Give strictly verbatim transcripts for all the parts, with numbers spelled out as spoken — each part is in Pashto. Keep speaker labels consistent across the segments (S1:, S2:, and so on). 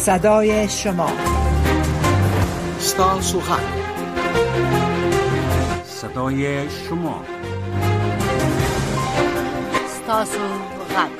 S1: صدای شما،
S2: ستاسو غږ، صدای شما،
S3: ستاسو غږ.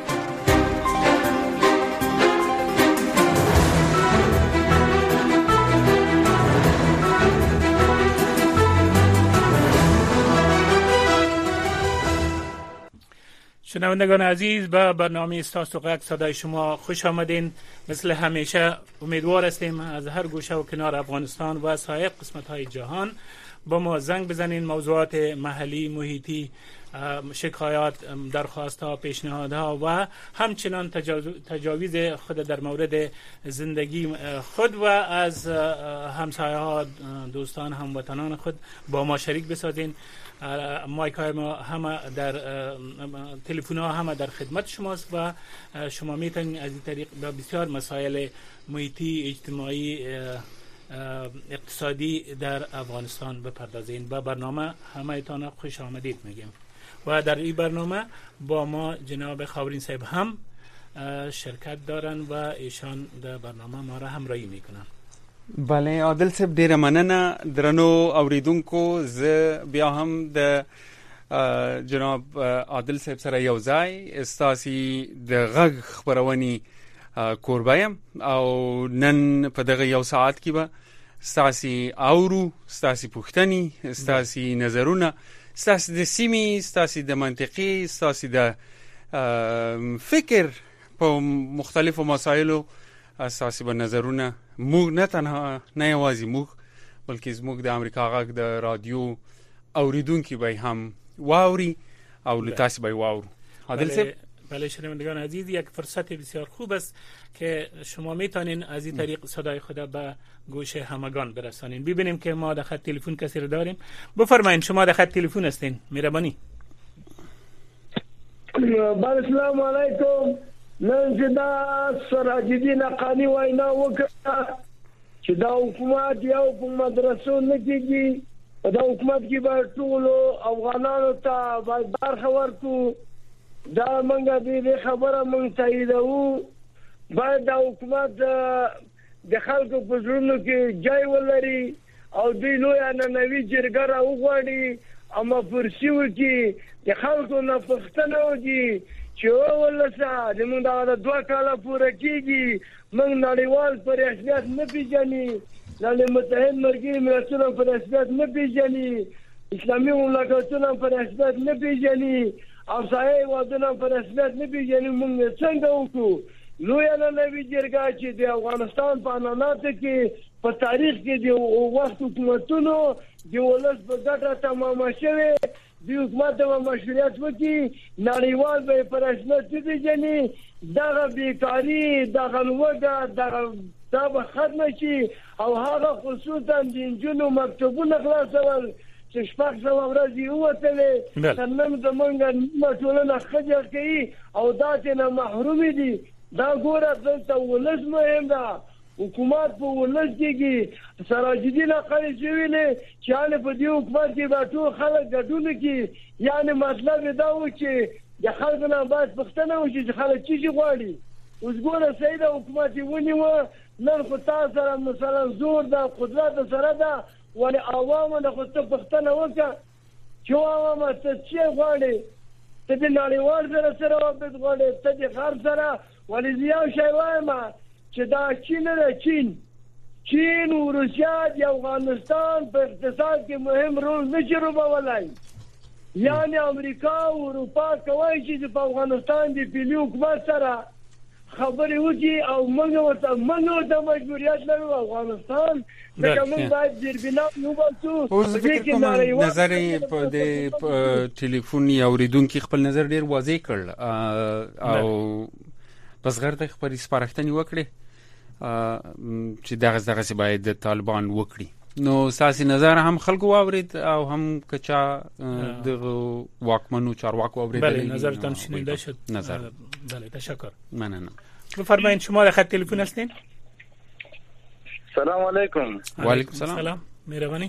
S4: شنوندگان عزیز، به برنامه ستاسو غږ صدای شما خوش آمدین. مثل همیشه امیدوار هستیم از هر گوشه و کنار افغانستان و سایر قسمت های جهان با ما زنگ بزنین. موضوعات محلی، محیطی، شکایات، درخواست‌ها، پیشنهادها و همچنان تجاویز خود در مورد زندگی خود و از همسایه‌ها، دوستان، هموطنان خود با ما شریک بسازین. مایک های ما همه در تلفن ها همه در خدمت شماست و شما میتونید از این طریق به بسیار مسائل محیطی، اجتماعی، اقتصادی در افغانستان بپردازین. با برنامه همه ایتان خوش آمدید میگیم و در این برنامه با ما جناب خاورین صاحب هم شرکت دارن و ایشان در برنامه ما را همراهی میکنن.
S5: بله عادل صاحب، ډیره مننه. درنو اوریدونکو، زه بیا هم د جناب عادل صاحب سره یو ځای استاسي د غږ خبرونې کوربه یم او نن په دغه یو ساعت کې به ستاسي اورو، ستاسي پوښتنې، ستاسي نظرونه، ستاسي د سیمې، ستاسي د منطقې، ستاسي د فکر په مختلفو مسایلو اساسي به نظرونه موږ نه تنها نه یوازې موږ بلکې زموږ د امریکا غږ د رادیو اوریدونکي به هم واوري او لتاسي به واورو. عادل صاحب،
S4: بله شنوندگان عزیز، یک فرصت بسیار خوب است که شما میتونین از این طریق صدای خود به گوش همگان برسانین. ببینیم که ما در خط تلفن کسی رو داریم. بفرمایین، شما در خط تلفن هستین. مهربانی.
S6: بله، سلام علیکم. نن چې دا سراجدین حقانی وینا وکړه چې دا حکومت یو په مدرسو نه کېږي، دا حکومت کې به ټولو افغانانو ته باید برخه ورکړو. دا موږ دې خبره موږ تاییدوو. باید دا حکومت د خلکو په زړونو کې ځای ولري او دوی لویه ننوي جرګه راوغواړي او مفرسي وکړي، د خلکو نه پوښتنه وکړي چې ولسه زموږ دا دوه کاله پوره کېږي، موږ نړیوال په رسمیت نه پېژني، نړۍ متحد ملګري ملتونه په رسمیت نه پېژني، اسلامي مملکتونه په رسمیت نه پېژني، همسایه هېوادونه په رسمیت نه پېژني. موږ څنګه وکړو؟ لویه ننوي جرګه چې د افغانستان په عنعناتو کې په تاریخ کې د وخت حکومتونو د ولس په ګټه تمامه شوې، د حکومت د مشروعیت وکړي، نړیوال به په رسمیت وپېژني، دغه بیکاري، دغه لوږه، دغه دا به ختمه شي او هغه خصوصا د نجونو مکتبونه خلاصول چې شپږ سوه ورځې ووتلې، تر نن زموږ نیمه ټولنه ښځې کوي او دا ترېنه محرومې دي. دا ګوره دلته ولس مهم ده، حکومت په ولس کېږي. سراجدین حقانی چې ویلې چې یعنې په دې حکومت کې به ټول خلک ګډون کړي، یعنې مطلب یې دا و چې د خلکو نه باید پوښتنه وشي چې خلک څه شي غواړي. اوس ګوره صحیح ده، حکومت یې ونیوه، نن خو تا سره مثلا زور ده، قدرت سره ده، ولې عوامو نه خو ته پوښتنه وکړه چې عوامه ته څه غواړې؟ ته د نړیوال سره څه روابط غواړې؟ ته د غرب سره؟ ولې زه یو شی وایم چې دا چین ده، چین چین و روسیه د افغانستان په اقتصاد کې مهم رول نشي لوبولی. یعنې امریکا او اروپا کولی شي چې په افغانستان د فعلي حکومت سره خبرې وکړي او موږ ورته موږ ورته مجبوریت لرو افغانستان، ځکه موږ باید زیربنا وباسو.
S5: اوس فکر کوم نظر یې په د ټلیفون اوریدونکي خپل نظر ډېر واضح کړ او بس غیر ته خبرې سپارښتنې وکړې چې دغه دغسې باید د طالبان وکړي. نو ستاسې نظر هم خلکو واورید او هم که چا دغه واکمنو چارواکو واورید؟
S4: بله، نظرتان شنیده شد.
S5: نظر
S4: بله، تشکر.
S5: مننه.
S4: بفرمایید، شما در خط تلفن هستین.
S7: سلام علیکم.
S5: و علیکم سلام.
S4: مهربانی.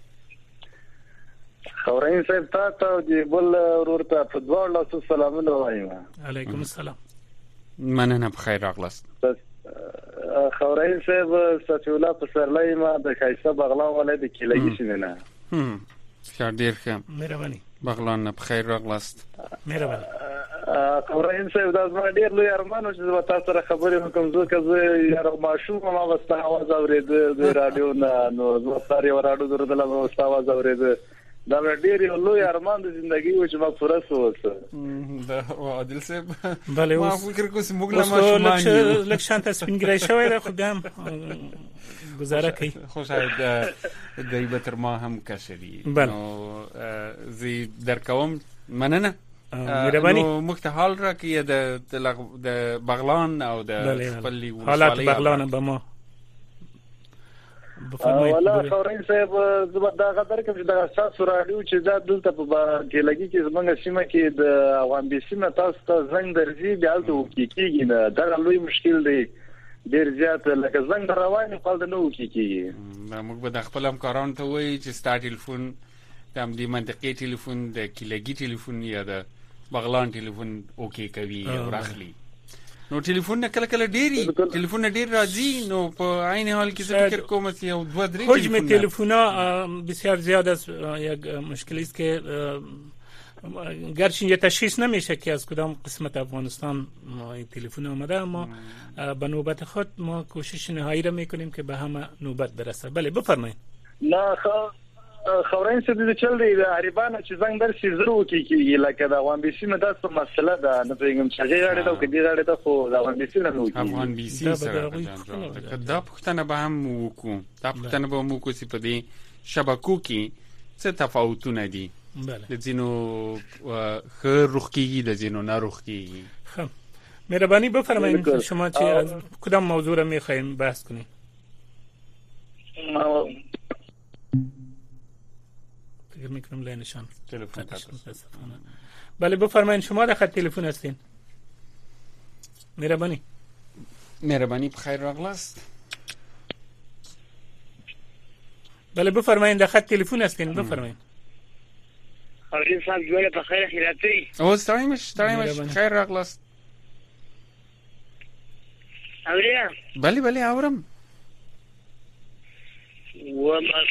S7: خاورین صاحب تا ته د بل ورور ته په دواړو لاسو سلامونه وایم.
S4: علیکم السلام.
S5: مننه، بخیر راغلاست.
S7: خورین صاحب سفی الله پسرلی ما د خایسته بغلان ولایت کیلګي شینه
S5: هم ښه ډیر ښه
S7: مهرباني
S5: بغلان نه بخیر راغلاست
S7: مهرباني خورین صاحب دا زما ډیر لوی ارمان و چې زما تاسو سره خبرې وکم زه که یاره ماشوم ما واست आवाज اورېده د رادیو نه نو زه سره یو رادیو درته واست आवाज اورېده دا ډیر لوی ارمان د ژوندۍ و چې ما پوره سوسه
S5: دا عادل صاحب
S4: بله
S5: ما فکر کوم چې موږ له ماشومان
S4: یو لکه شانته سپینګری شوی دی خو بیا گزاره کوي
S5: خو شاید دی به تر ما هم کشري نو زی در کوم مننه
S4: مهرباني
S5: نو موږ ته حال راکړئ د د بغلان او د خپل
S4: حالات بغلان به ما
S7: ولا خورین صاحب زما دا غدر کوم چې دا تاسو راډیو چې دا دلته په کېلګي کې زمونږ سیمه کې د افغان بي سیمه تاسو ته زنګ درځي بیا ته کېږي نه دا لوی مشکل دی ډیر زیات لکه زنګ رواني خپل د نو کېږي
S5: موږ به د خپل همکارانو ته وایي چې ستا ټلیفون د دې منطقې ټلیفون د کېلګي ټلیفون یا د بغلان ټلیفون اوکی کوي او راخلي نو ټلیفون کله کله ډیری ټلیفون ډیر راځي نو په عین حال کې څه فکر کوم چې یو دوه درې
S4: حجم تلفن‌ها بسیار زیاد است یک مشکلی است که گرچه یه تشخیص نمیشه که از کدام قسمت افغانستان این تلفن آمده اما به نوبت خود ما کوشش نهایی را میکنیم که به همه نوبت برسه. بله بفرمایید.
S7: نه خورین څه دي چل دی غریبانه چې زنګ درسي زرو کې کیږي لکه د افغان بي سي مې تاسو مسله ده نه پیغام چې غاړه ته کې دی غاړه ته خو د افغان بي سي نه نو
S5: افغان بي سي سره دا پښتنه به هم وکړو دا پښتنه به مو کو چې په دې شبکو کې څه تفاوتونه دي د ځینو خیر روخ کیږي د ځینو نه روخ کیږي.
S4: خب مهربانی بفرمایید شما چی از کدام موضوع را میخواین بحث کنید؟ فکر میکنم لینشان
S5: تلفن
S4: بله بفرمایید شما در خط تلفن هستین. مهربانی
S5: مهربانی بخیر راغلاست.
S4: بله بفرمایید در خط تلفن هستین بفرمایید.
S6: خورین صاحب جوړه په خیر خیراتی
S5: او ستایمش ستایمش خیر راغلاست.
S6: اوریا
S5: بله بله اورم
S6: و ما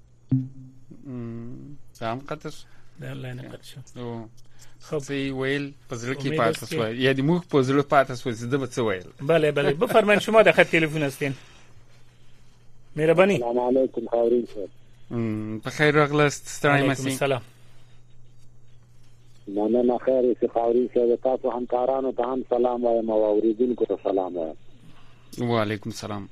S5: سلام قطر
S4: دا لاینه قطر شو
S5: او خب سی ویل پزړه کې پاتې شو یا د موږ پزړه پاتې شو چې د به څه ویل.
S4: بله بله بفرمایید شما در خط تلفن هستین. مهربانی.
S1: السلام علیکم خورین صاحب.
S5: بخیر راغلاست ستایمش.
S4: سلام.
S1: مننه خیر سی خورین صاحب تاسو همکارانو ته هم سلام وایم او اوریدونکو ته سلام وایم.
S5: وعلیکم سلام.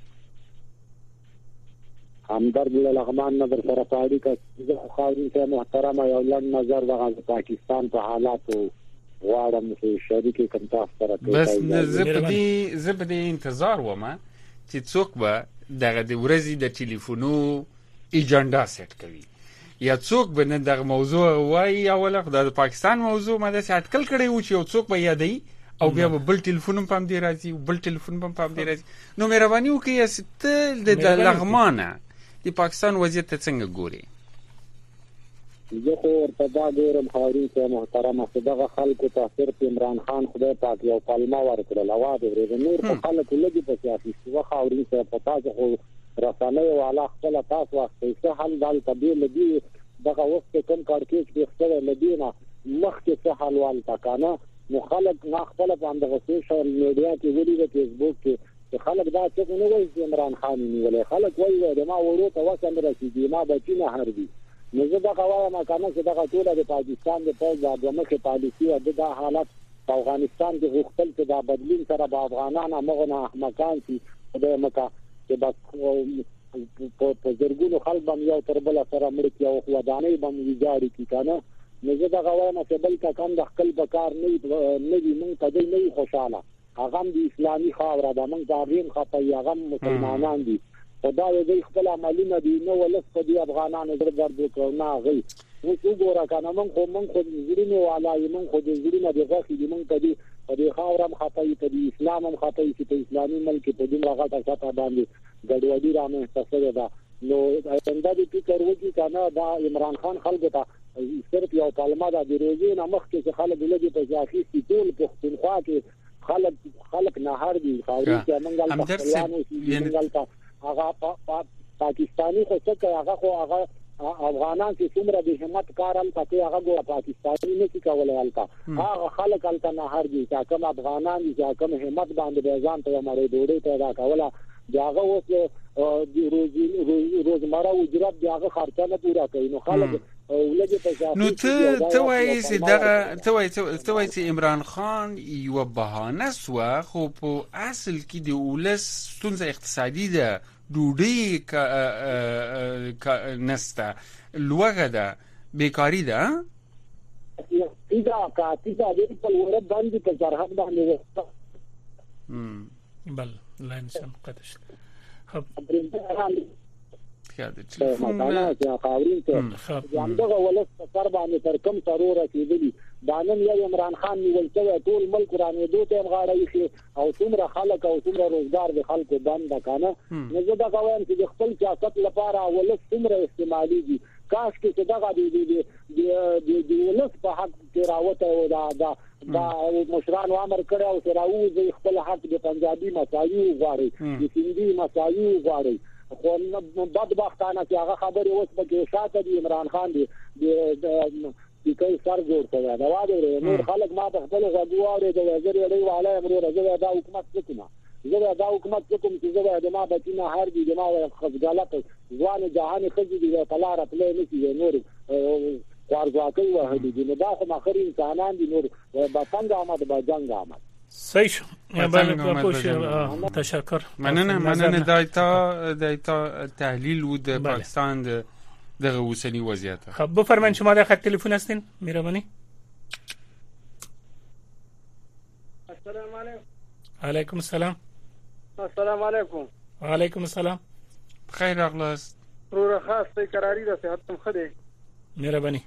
S1: همدرد لغمان نظر سره پاړی کا خورین صاحب محترم یو لن نظر د پاکستان په حالاتو غواړم چې شریک کوم تاسو سره کوي.
S5: بس زبدي زبدي انتظار ومه چې څوک به دغه د ورځې د ټلیفونو ایجنډا سیټ کوي یا څوک به نه دغه موضوع وایي اوله د پاکستان موضوع مده سیټ کړ کړي و چې یو څوک به یادای او بیا بل ټلیفون په دې راځي بل ټلیفون په دې راځي. نو مهرباني وکړئ چې د لغمانه د پاکستان وضعیت څنګه ګوري؟
S1: زه خو ورته دا ګورم خورین صاحب محترمه چې دغه خلکو ته صرف عمران خان خدای پاک یو کلمه ورکړل او د نور په خلکو لګي په سیاسي څه خورین صاحب په تاسو خو رسالې والا خپل تاسو واسطه څه حل دال تبدیل لدی دغه وخت کوم کارکېچ به خپل لدینا مخکې څه حل وال تکانه نو خلک نه خپل باندې سوشل میډیا کې ویلي د فیسبوک کې خلک دا څه نه وایي چې عمران خان نیولې خلک وایي د ما ورو ته وسند رسیدي ما بچینه هردي نو زه دا وایم کنه چې دا ټول د پاکستان د پوز د دمخه پالیسي او د حالت په افغانستان کې غوښتل چې دا بدلون سره به افغانانو مغنه احمقان سي د مکه چې بس په زرګونو خلک باندې یو تر بل سره مړ کی او ودانۍ باندې ویجاړي کی کنه نو زه دا وایم چې بل کا کم د خپل بکار نه نه دی مونږ ته نه خوشاله هغه د اسلامي خاور د موږ دارین خپل هغه مسلمانان دي خدای دې خپل عملونه دي نو ولس په دې افغانانو درد وکړو غي نو وګوره کنه موږ خو موږ خو زړینه والای موږ خو زړینه دغه چې موږ ته دي په دې خاورم خپای په دې اسلام هم خپای چې په اسلامي ملک په دې راغټه خطا باندې ګډوډي رامه تاسو ده نو څنګه دې فکر وکړي کنه دا عمران خان خلکو ته صرف یو کلمه ده د روزي نه مخکې چې خلک لږه په ځاخي ټول پښتونخوا کې خلک خلک نه هر دي خاورین چې منګل پخوانو چې منګل کا هغه پاکستاني خو څه کوي هغه خو هغه افغانان چې څومره د همت کارل پته هغه ګو پاکستاني نه کی کولای الکا هغه خلک الکا نه هر دي چې کوم افغانان دي چې کوم همت باندې ځان ته مړې ډوډۍ پیدا کوله داغه اوس د روزي روزمره اجرت داغه خرچه نه پورا کوي نو خلک
S5: نو ته ته وایي چې دغه ته وایي ته وایي چې عمران خان یو بهانه سو خو په اصل کې د ولس ستونزه اقتصادي ده ډوډۍ کا نسته لوګه ده بیکاری ده
S1: پیدا کا پیدا د په ورته باندې په سرحد باندې
S4: بل لاین سم قدش خب
S5: خیال تلفون
S1: نه خاورین ته یاندغه ولس سر باندې تر کم ضروره کېدلی دانن یو عمران خان نیول شوی ټول ملک رانه دوه تیم غاړه شي او څومره خلک او څومره روزګار د خلکو بند کنه نو زه دا کوم چې خپل سیاست لپاره ولس څومره استعمالي دي کاش کې دغه دی دی دی دی ولس په حق کې راوته او دا دا دا مشران امر کړی او سراوي خپل حق د پنجابي مسایي غواړي د سیندي مسایي غواړي خو بدبختانه چې هغه خبره اوس په شاته دی عمران خان دی د کوي سر جوړ کړی دا واده نور خلک ما په خپل غوړې د وزیر لري والي امر راځي دا حکومت څه زه دا حکومت کوم چې زه د ما بچینه هر دی د ما خپلات ځوان جهان خځې دی په لار خپل نه کیږي نور کارځواکي وهدي دي نو دا خو مخري انسانان دي نور با څنګه آمد با جنگ آمد
S4: صحیح شو بله تشکر
S5: مننه مننه دایتا دایتا تحلیل و د پاکستان د دغه اوسنی وضعیت
S4: خب بفرمایید شما در خط تلفن هستین مهربانی
S6: السلام علیکم
S4: علیکم السلام
S6: السلام علیکم
S4: وعلیکم السلام
S5: خیر اغلاس
S6: رو خاص قراری د صحت مخده
S4: مهربانی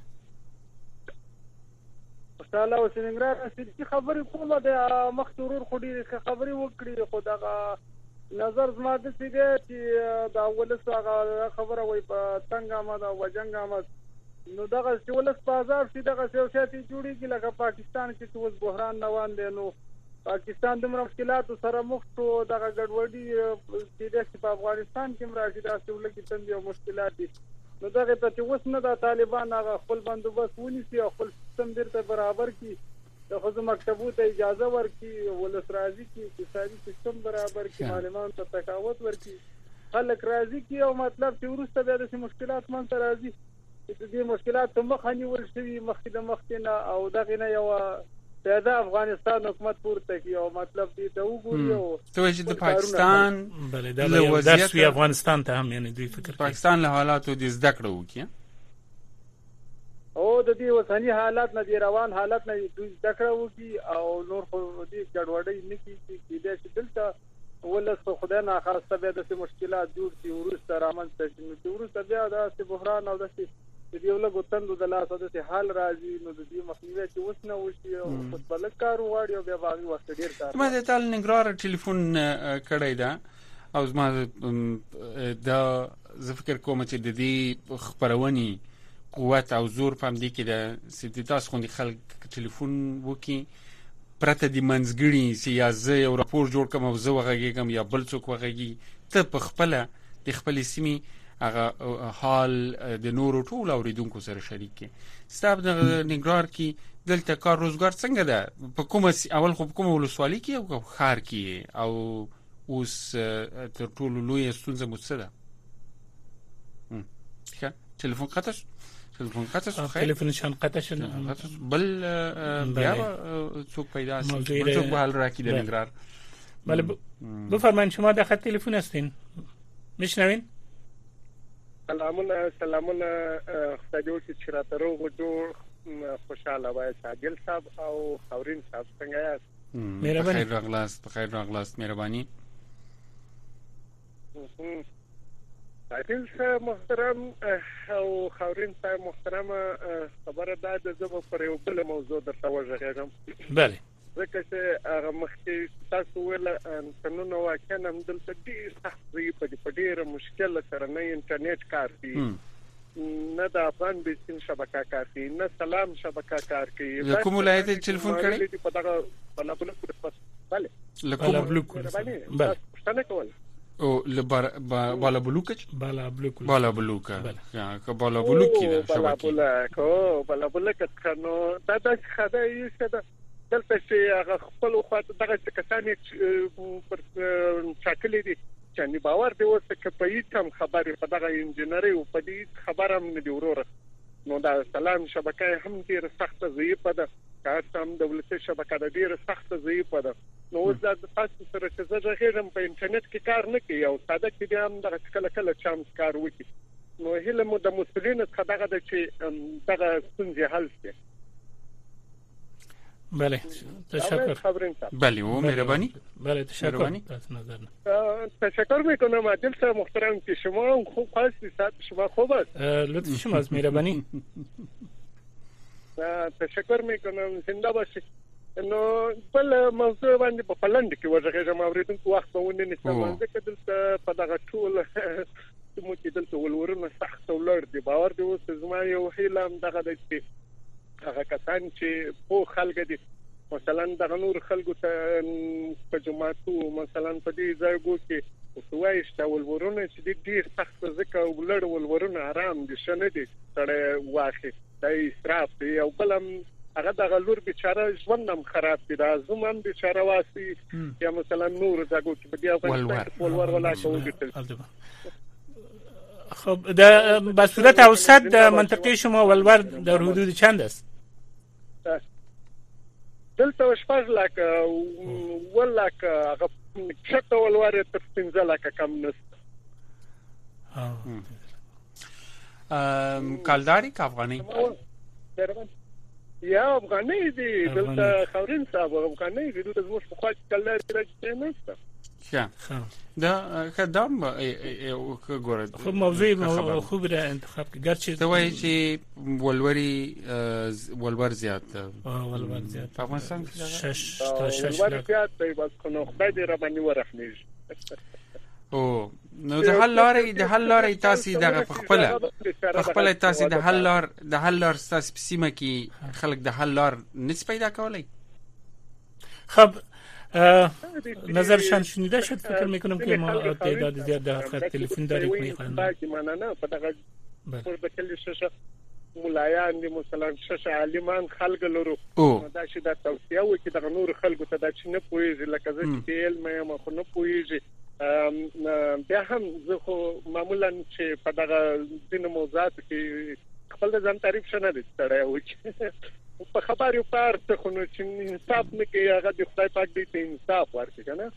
S6: تعالی او څنګه راځي خبرې کومه د مختورور خوري خبرې وکړي خو دا نظر زما د سیده چې دا ولسه خبره وای په څنګه آمد او وجنګ آمد نو دا چې ولس بازار چې دا سیاسي جوړیږي لکه پاکستان کې چې اوس بحران روان دی نو پاکستان د مشکلات سره مخ شو دا ګډوډي چې په افغانستان کې مراشي دا څه ولکې تند او مشکلات دي نو دا ته چې اوس نه د طالبان هغه خپل بندوبست ونیسي او خپل سیستم درته برابر کی د خصوص مکتبو ته اجازه ورکړي ولس راضي کی اقتصادي سیستم برابر کی معلومات ته تقاوت ورکړي خلک راضي کی او مطلب چې ورسته بیا د مشکلات منځ راضي چې دې مشکلات ته مخ نیول شي مخکې د مخکې نه او دغه نه یو پیدا افغانستان حکومت پورته کی او مطلب دې ته وګوري او
S5: ته چې د پاکستان
S4: بله د وضعیت افغانستان ته هم یعنی دوی فکر
S5: پاکستان له حالاتو د زده کړو وکي
S6: او د دې وسنی حالات نه دی روان حالات نه دوی زده کړو وکي او نور خو دې ګډوډي نه کیږي چې دې دلته ولس خدای نه خاصه به د مشکلات جوړ شي ورسته رامنځته شي نو ورسته بیا د بحران او د دې یو لږ وتندو د لاسه د حال راځي نو د دې مخنیوي چې اوس نه وشي او خپل کار وړي او بیا باغی وخت ډیر کار
S5: ما د تل نګرار ټلیفون کړی دا او زما دا زه فکر کوم چې د دې خبرونی قوت او زور په دې کې د سیدتاس خوندي خلک ټلیفون وکي پرته د منځګړي سیاسي یو راپور جوړ کوم او زه وغږیږم یا بل څوک وغږی ته په خپل د خپل سیمې هغه حال د نورو ټول اوریدونکو سره شریک کی ستاب د نګرار کی دلته کار روزګار څنګه ده په کومه اول خو په کومه ولسوالۍ کې او خار کې او اوس تر ټولو لوی ستونزه متصده ښه تلیفون قطع تلیفون قطع
S4: تلیفون شان قطع شد
S5: بل بیا څوک پیدا شي څوک حال راکی د نګرار
S4: بله بفرمایید شما در خط تلفن هستین میشنوین
S8: سلامونه سلامونه خدای دې چې راته روغ جوړ خوشاله وای عادل صاحب او خورین صاحب څنګه یاست
S5: مهرباني خیر راغلاست خیر راغلاست مهرباني
S8: عادل صاحب محترم او خورین صاحب محترم خبره ده د زبر پر یو بل موضوع درته وژغېږم
S4: بله
S8: ځکه چې هغه مخکې تاسو ویل قانون واقعا هم دلته ډېر سخت وي په ډېره مشکل سره نه انټرنیټ کار کوي نه د افغان بیسین شبکه کار کوي نه سلام شبکه کار کوي
S5: کوم ولایت تلیفون کړی
S8: په دغه په لابل بله
S4: بالا بلوک بله
S8: پښتنه کول
S5: او لبر بالا بلوک
S4: بالا بلوک
S5: بالا بلوک یا که بالا بلوک ده
S8: بالا بلوک او بالا بلوک کنو دا د خدای څه دلته چې هغه خپل خواته دغه کسان پر شکل دي چې باور دی اوس چې په ایتم خبرې په دغه انجنیری او په دې خبره هم نه دی وروره نو دا سلام شبکه هم ډیره سخته ضعیفه ده کارتم دولتي شبکه د ډیره سخته ضعیفه ده نو اوس دا تاسو سره چې زه غیرم په انټرنیټ کې کار نه کوي او ساده کې هم دغه کله کله چانس کار وکړي نو هله مو د مسؤلینو څخه دغه د چې دغه ستونزې حل شي.
S4: بله تشکر.
S5: بله و مهربانی.
S4: بله تشکر از نظرنا.
S8: تشکر میکنم عادل صاحب محترم که شما خوب هستی ساعت شما خوب است.
S4: لطف شما از مهربانی.
S8: تشکر میکنم زنده باشید. نو بل موضوع باندې په پلند کې ورغه ما اوریدونکو وخت ونه نشم ځکه دلته په دغه ټول مو چې دلته ولورونه سخت ولر دي باور دی اوس زما یو هیلم دغه د هغه کسان چې په خلک دي مثلا د نور خلکو ته په جماعتو مثلا په دې ځایګو کې وسوایشت ولورونه چې ډیر سخت ځکه ولر ولورونه آرام دي شنه دي سره واخی د اسراف دی او بلم هغه د غلور بیچاره ژوندم خراب دي دا زموږ بیچاره واسي یا مثلا نور دغه چې بیا په ولور ولا کوي.
S4: خب در به صورت اوسط در منطقه شما ولور در حدود چند است؟
S8: دلته شپږ لک ولک هغه چته ولور تر پنځه لک کم نست.
S5: ام کالداری که افغانی؟
S8: یا افغانی دی دلته خورین صاحب افغانی دی دلته زموږ په خوا کې کالداری راځي نشته.
S5: ښه دا خدام او ګورد
S4: خو موضوع خوب را انتخاب گرچه
S5: ته وایي چې ولوري ولور زیات
S4: ولور زیات
S5: په افغانستان کې
S4: شش تا شش
S8: ولور زیات دی بس خو خدای دې را باندې ورخنیږي.
S5: او نو د حل لارې د حل لارې تاسو دغه خپل خپل تاسو د حل لار د حل لار تاسو په سیمه کې خلک د حل لار نس پیدا کولای.
S4: خب نظرشان شنیده شد فکر میکنم که ما تعداد زیاد در خط تلفن داریم میخوان
S8: من نه په دغه پر کلی شش مولایان دي مثلا شش عالمان خلق لرو دا چې دا توصیه و چې د نور خلکو ته دا چې نه پوهیږي لکه زه چې علم ما خو نه پوهیږي بیا هم زه خو معمولا چې په دغه دین موضوعات کې خپل ځان تعریف شنه دي ستړی و چې په خبرو پار ته خو نو چې انصاف نه کوي هغه د خدای پاک دې ته انصاف ورکړي کنه.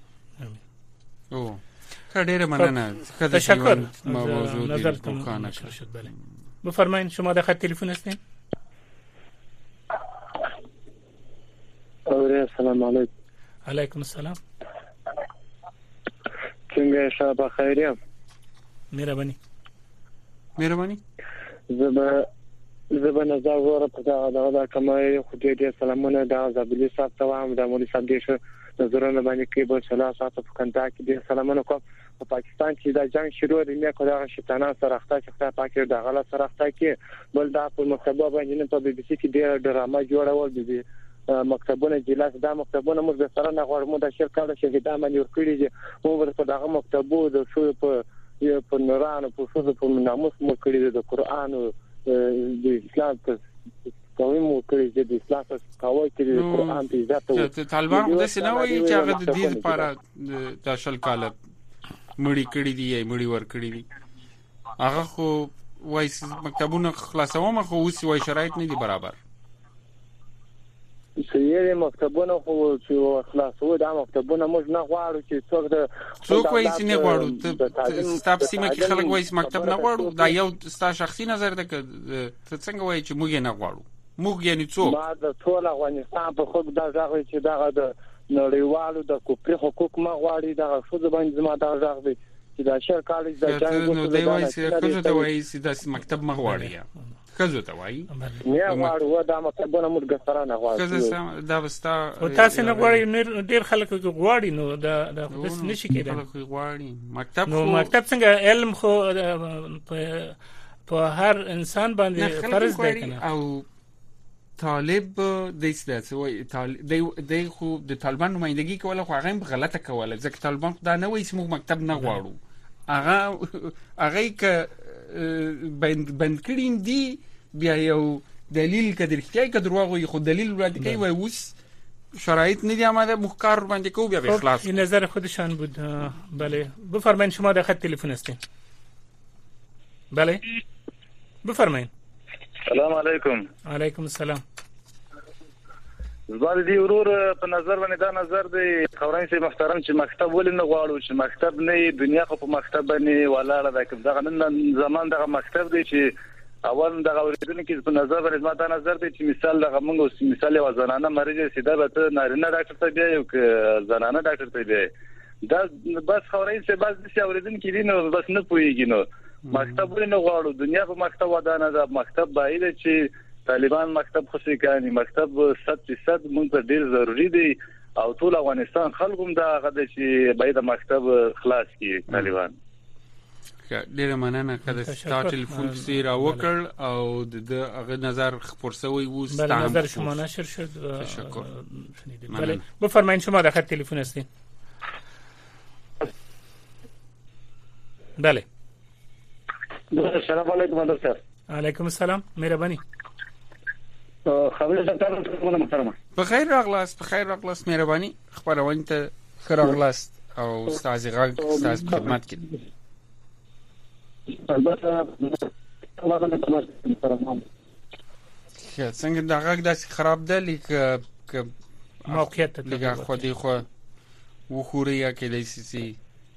S5: او ډېر مننه.
S4: تشکر نظرتون خانه شد. بله بفرمایید شما در خط تلفن هستین.
S1: السلام علیکم.
S4: علیکم السلام.
S1: څنګه شب خیریه؟
S4: مهرباني
S5: مهرباني.
S1: زما زبر نظر وره په دا دا کومه خو دې سلامونه دا زابلی صاحب ته هم د مولوی صاحب دې شو نظرونه باندې کې به سلام ساته په کنټا کې دې سلامونه کوم. په پاکستان کې دا جنگ شروع دی مې کومه شیطانان سره اخته چې پاکستان د غلا سره اخته کې بل دا په مکتبه باندې په بي بي سي کې ډېر ډرامه جوړول دي مکتبونه جلاس دا مکتبونه موږ سره نه غواړو د شرکت شهیدان باندې ورکړي دي موږ په دغه مکتبو د شو په په نورانو په شو په ناموس مو کړی د قران د اسلام په کومه مو کړی د اسلام په کاوه کې د قران په عزت
S5: ته طالبان خو د سنوي چې هغه د دې لپاره د شل کال مړی کړی دی مړی ور کړی دی هغه خو وای مکتبونه خلاصومه خو اوس وای شرایط نه دي برابر.
S1: سیری مکتبونه خو چې خلاصو دا مکتبونه موږ نه غواړو چې څوک د
S5: څوک وایي چې نه غواړو ته تاسو سیمه کې خلک وایي مکتب نه غواړو دا یو ستاسو شخصي نظر ده که ته څنګه وایي چې موږ نه غواړو موږ یعنی څوک
S1: ما د ټول افغانستان په خود دا ځای چې دا د نړیوالو د کوپری حقوق ما غواړي دا خود باندې زما دا ځای دی چې دا شهر کالج د جنګ
S5: نو دی وایي چې خود ته وایي چې دا مکتب ما غواړي خزو ته وایي
S1: نه غواړو دا مکتبونه موږ سره نه غواړو
S5: خزه دا وستا
S4: او تاسو نه غواړئ ډیر خلک غواړي نو دا د بس نشي کېدای
S5: خلک غواړي مکتب
S4: نو مکتب څنګه علم خو په په هر انسان باندې فرض دی کنه
S5: او طالب د سیاسي طالب د خو د طالبان نمائندګي کوله خو هغه غلطه کوله ځکه طالبان دا نه وایي چې موږ مکتب نه غواړو هغه هغه ک بند بند کړین دي بیا یو دلیل کدر اختیار کدر واغوي خو دلیل وړاندې کوي وای اوس شرایط نه دي آماده مخکار باندې کو بیا اخلاص
S4: این نظر خودشان بود. بله بفرمایید شما در خط تلفن هستین. بله بفرمایید.
S7: السلام علیکم.
S4: علیکم السلام.
S7: زبر دی ورور په نظر باندې دا نظر دی خوران سي محترم چې مکتب ولې نه غواړو چې مکتب نه دنیا خو په مکتب باندې ولاړه ده کوم دغه نن زمان دغه مکتب دی چې اول دغه اوریدونکو په نظر باندې ما دا نظر دی چې مثال دغه موږ مثال یو زنانه مریض سیده به نارینه ډاکټر ته دی یو زنانه ډاکټر ته دی دا بس خوران سي بس د اوریدونکو دي نو بس نه پويږي نو مکتب ولې نه غواړو دنیا په مکتب ودانه ده مکتب باید چې طالبان مکتب خوشي کوي مکتب صد فیصد مونږ ته ډیر ضروری دی او ټول افغانستان خلکو هم دا غواړي چې باید مکتب خلاص کړي طالبان.
S5: ډیر مننه کله چې ټلیفون سي را وکړ او د هغه نظر خبر سوی و
S4: بله نظر شما نشر شد. تشکر. بله بفرمایید شما در خط تلفن هستین. بله.
S9: السلام علیکم دکتر.
S4: علیکم السلام مهربانی.
S9: خبر ډاکټر محترم
S5: بخیر راغلاست بخیر راغلاست مهرباني خبرونه ته خراغلاست او استاد غږ استاد خدمت کې
S9: البته
S5: څنګه دا غږ داسې خراب ده لیک
S4: موقعیت ته
S5: لګه خو دی خو وخوریا کې د سی سی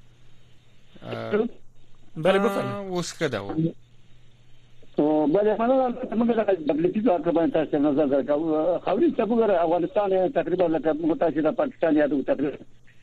S4: بله بفرمایئ
S5: اوس کده و
S9: بله مننه موږ د دبليو پی په اړه تاسو نظر درکو خوري چې موږ افغانستان تقریبا لکه متحده پاکستان یادو تقریبا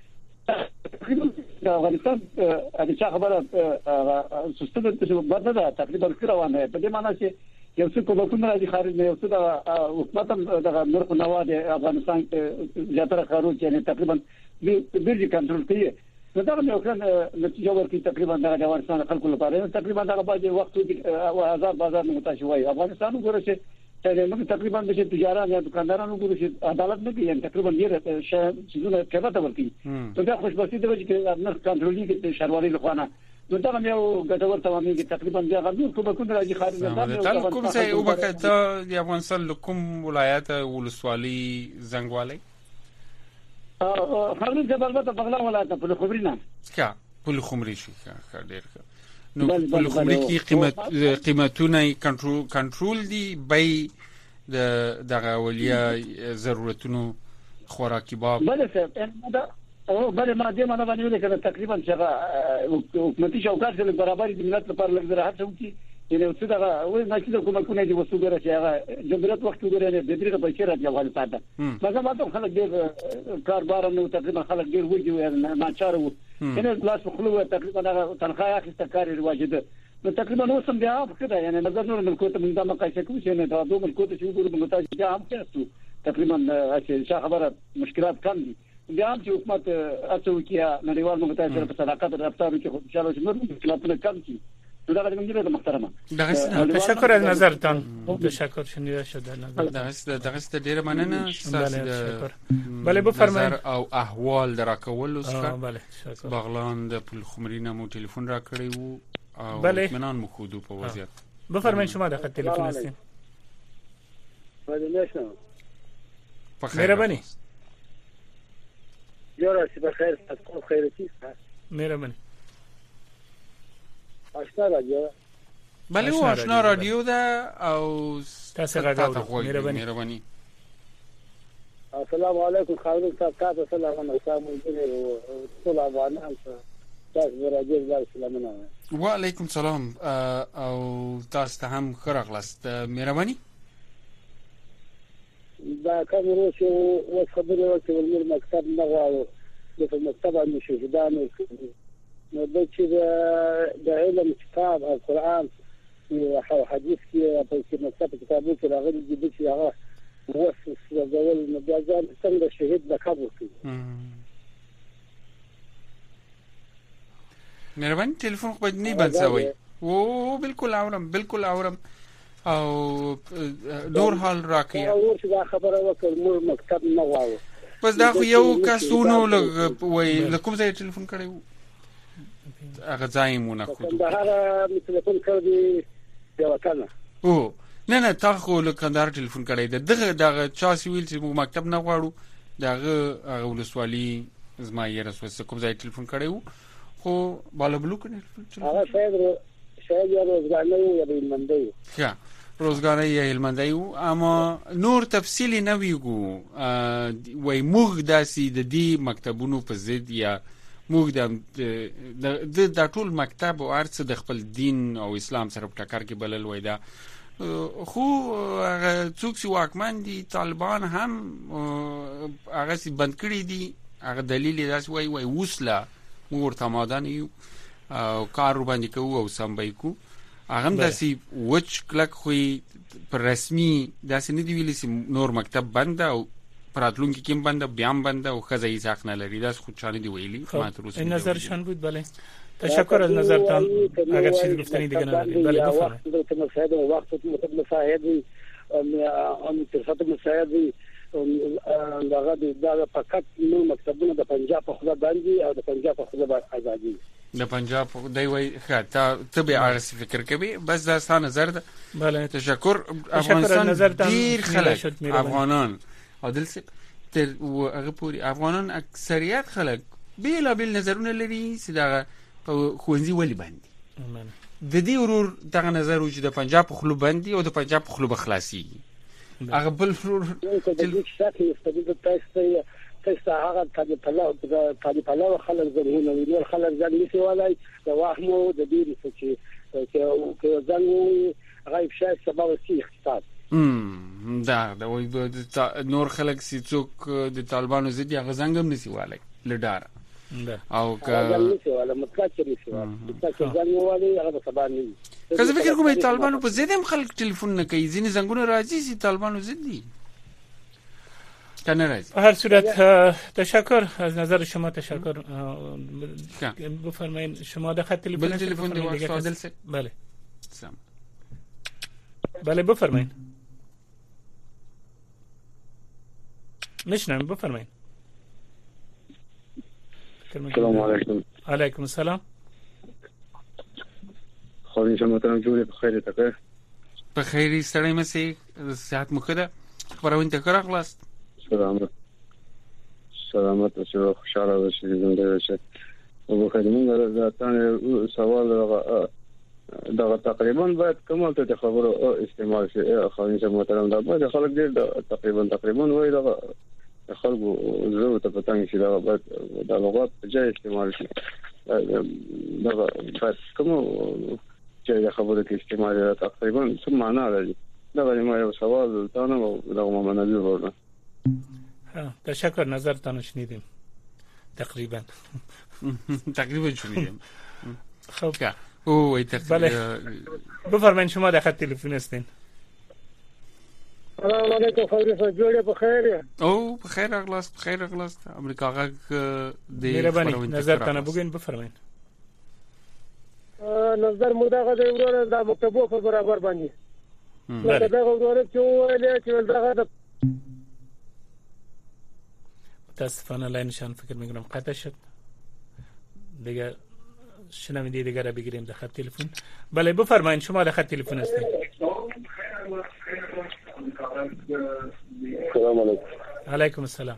S9: د افغانستان د چا خبره سیستم ته بدله ده تقریبا روانه په دې معنی چې یو څه کومه راځي خارج نه یو څه د حکومت د نور نوا د افغانستان زیاتره خارج یعنی تقریبا بیرجی کنټرول کوي نو دا یو کله نتیجه ورکړي تقریبا د افغانستان خلکو لپاره تقریبا دا باید وخت او آزاد بازار متشوي افغانستان وګورئ چې موږ تقریبا د تجارت یا دکاندارانو وګورئ چې عدالت نه کوي تقریبا ډیر شیزونه کېبه ته ورکړي نو دا خوشبختي د وجه کې نرخ کنټرولي کې شهروالي لخوانه نو دا یو ګټور تمامي کې تقریبا بیا غوډ کومه کوم راځي خارج
S5: نه کوم څه او بکته د افغانستان لکم ولایت ولسوالي زنګوالي
S9: خبرې د بلبته بغلا ولایت په خبرینه
S5: کا په خمري شي کا ډیر نو په خمري کې قیمت قیمتونه کنټرول کنټرول دي بای د دغه ولیا ضرورتونو خوراکي باب
S9: بل څه دا او بل ما دې ما نه باندې کړه تقریبا چې حکومتي شوکات سره برابر دي ملت لپاره لږ راحت وکړي یعنی څه دا وایي چې د کومه دي وسو ګره چې هغه جمهوریت وخت وګورئ نه د دې په چیرې راځي افغانستان ته مګر ماته خلک ډېر کاربار نو تقریبا خلک ډېر وږي نه چارو یعنی خلاص خلوه تقریبا تنخواه اخیسته کاری رواج ده نو تقریبا نو سم بیا کړه یعنی نظر نور ملکوت موږ دا مقایسه کوو چې نه دا دوه ملکوت چې وګورو موږ تاسو بیا هم کېستو تقریبا چې خبره مشکلات کم دي بیا هم چې حکومت اڅو کیا نړیوال موږ تاسو په صداقت رفتار کې خو انشاء الله چې موږ مشکلات کم شي دا غوډه موږ محترمه
S4: تشکر از نظرتان تشکر شنیده شده نظر
S5: دغه دغه ډیره مننه
S4: تشکر بله بفرمایئ
S5: او احوال دراکول اوسه
S4: بله تشکر
S5: بغلان د پل خمرینه مو ټلیفون را کړی وو او اطمینان مو خودو په وضعیت
S4: بفرمایئ شما د خط تلفن هستین
S6: بله نشم
S4: مهربانی
S6: یارا سی بخیر تاسو خیر چیست
S4: مهربانی
S6: آشنا رادیو
S5: بله او آشنا رادیو ده او
S4: تاسو غږاو مهرباني
S5: مهرباني
S6: السلام علیکم خالد صاحب تاسو سلام علیکم او ټول افغانان تاسو راځي زار سلامونه
S5: وعلیکم السلام او تاسو هم خراغلاست مهرباني
S6: دا کومه چې و خبرې وکړې ولر مکتب نه غواړو د مکتب باندې شهیدانو نو د چې د علم کتاب او قرآن او حدیث کې په مکتب کتابو کې راغلي دي چې هغه موسس ډول نو بیا ځان څنګه شهید لقب وکړي
S5: مهرباني ټلیفون خو باید نه بند شوی او بالکل اورم بالکل اورم او نور حال راکې
S9: او چې دا خبره وکړ موږ مکتب نه غواړو
S5: بس دا خو یو کسونو لږ وای لکم ځای ټلیفون کړی هغه ځای مو نه خو
S9: دا هغه ټلیفون کړی یو کنه
S5: او نه نه تا خو له کندهار ټلیفون کړی د دغه دغه چا سویل چې موږ مکتب نه غواړو دغه هغه ولسوالي زما یې رسوسه کوم ځای ټلیفون کړی خو بالا بلو کنه
S9: هغه شاید شاید یو روزګار یا هلمندي
S5: ښه روزګار یا هلمندي اما نور تفصیلی نه ویګو وای موږ داسې د دې مکتبونو په ضد یا موږ د د ټول مکتب او ارڅ د خپل دین او اسلام سره په ټکر کې بلل وای دا خو هغه څوک چې واکمن دي طالبان هم هغه سي بند کړی دي هغه دلیل داس وای وای وسله مور تمادن یو او کار باندې کوو او سمبای کو هغه داسي وچ کلک خو پر رسمي داسې نه دی ویلي چې نور مکتب بند او پراتلون کې کیم بند بیان بند او خزای ځاخ نه لري داس خود چانه دی ویلي ما تر اوسه
S4: نظر شان بود بله تشکر از نظرتان اگر چیزی گفتنی دیگه ندارید بله بفرمایید
S9: وقت مساعد وقت مساعد ام ترسات مساعد دغه د فقط نو مکتبونه د پنجاب په خله باندې او د پنجاب په خله ازادي
S5: د پنجاب دی وای خاطر تبع ارس فکر کوي بس دا ستاسو نظر ده
S4: بله
S5: تشکر افغانستان ډیر خلک افغانان عادل سي تر هغه پوری افغانان اکثریت خلک بیل بیل نظرونه لري چې دا خوندي ولی باندې د دې ورور دغه نظر وجود د پنجاب په خلو باندې او د پنجاب په خلو بخلاصي هغه بل ورور
S9: چې د شاکي استدلال تاسو تاسو هغه کله په لاو کله په لاو خلک زرهونه ویل خلک ځان نشي ولای د واهمو د دې چې چې ځان غیب شای سبب سي اختصاص
S5: ام دا دا وای نور خلک سي څوک د طالبانو ضد هغه زنګم نسی والای لډار او که
S9: ولا متکچر نسی والای متکچر ځان والای هغه سبب نه
S5: کله فکر کوم طالبانو په ضد هم خلک ټلیفون نه کوي ځینې زنګونه راځي چې طالبانو ضد دي
S4: به هر صورت تشکر از نظر شما تشکر بفرمایید شما در خط تلفن
S5: تلفن دیگه عادل سه
S4: بله بله بفرمایید میشنم بفرمایید
S1: السلام علیکم
S4: علیکم السلام
S1: خواهی شما ترم جوری بخیر تکه
S5: بخیری ستړی مسي صحت مو خده خبرونه تکره خلاص
S1: سلامت سلامت اوسه خوشاله اوسه زنده اوسه او خدمت راځه سوال دا تقریبا باید کومه ته خبرو استعمال شي خو شي محترم دا باید خلک دې تقریبا تقریبا وایي دا خلکو زو ته پتانګ شي دا باید دا لغات په ځای استعمال شي دا باید کومه چې خبره کې استعمال تقریبا څه معنا لري دا ما یو سوال تاسو نو دا ما منځ ورته
S4: تشکر نظرتان شنیدیم تقریبا
S5: تقریبا شنیدیم
S4: خب
S5: او ای تقریبا
S4: بفرمایید شما در خط تلفن هستین
S6: سلام علیکم خیریه جوړه په خیر
S5: او په خیر اغلاس په خیر اغلاس امریکا غږ د
S4: مهرباني نظرتان بگین بفرمایید
S6: نظر مداغه د ورور د مکتبو په برابر باندې دا ورور چې ویل چې دغه
S4: متاسفانه لاینشان فکر میکنم قطع شد دیگه شنونده دیگه را بگیریم در خط تلفن بله بفرمایید شما در خط تلفن هستید
S1: سلام علیکم
S4: علیکم السلام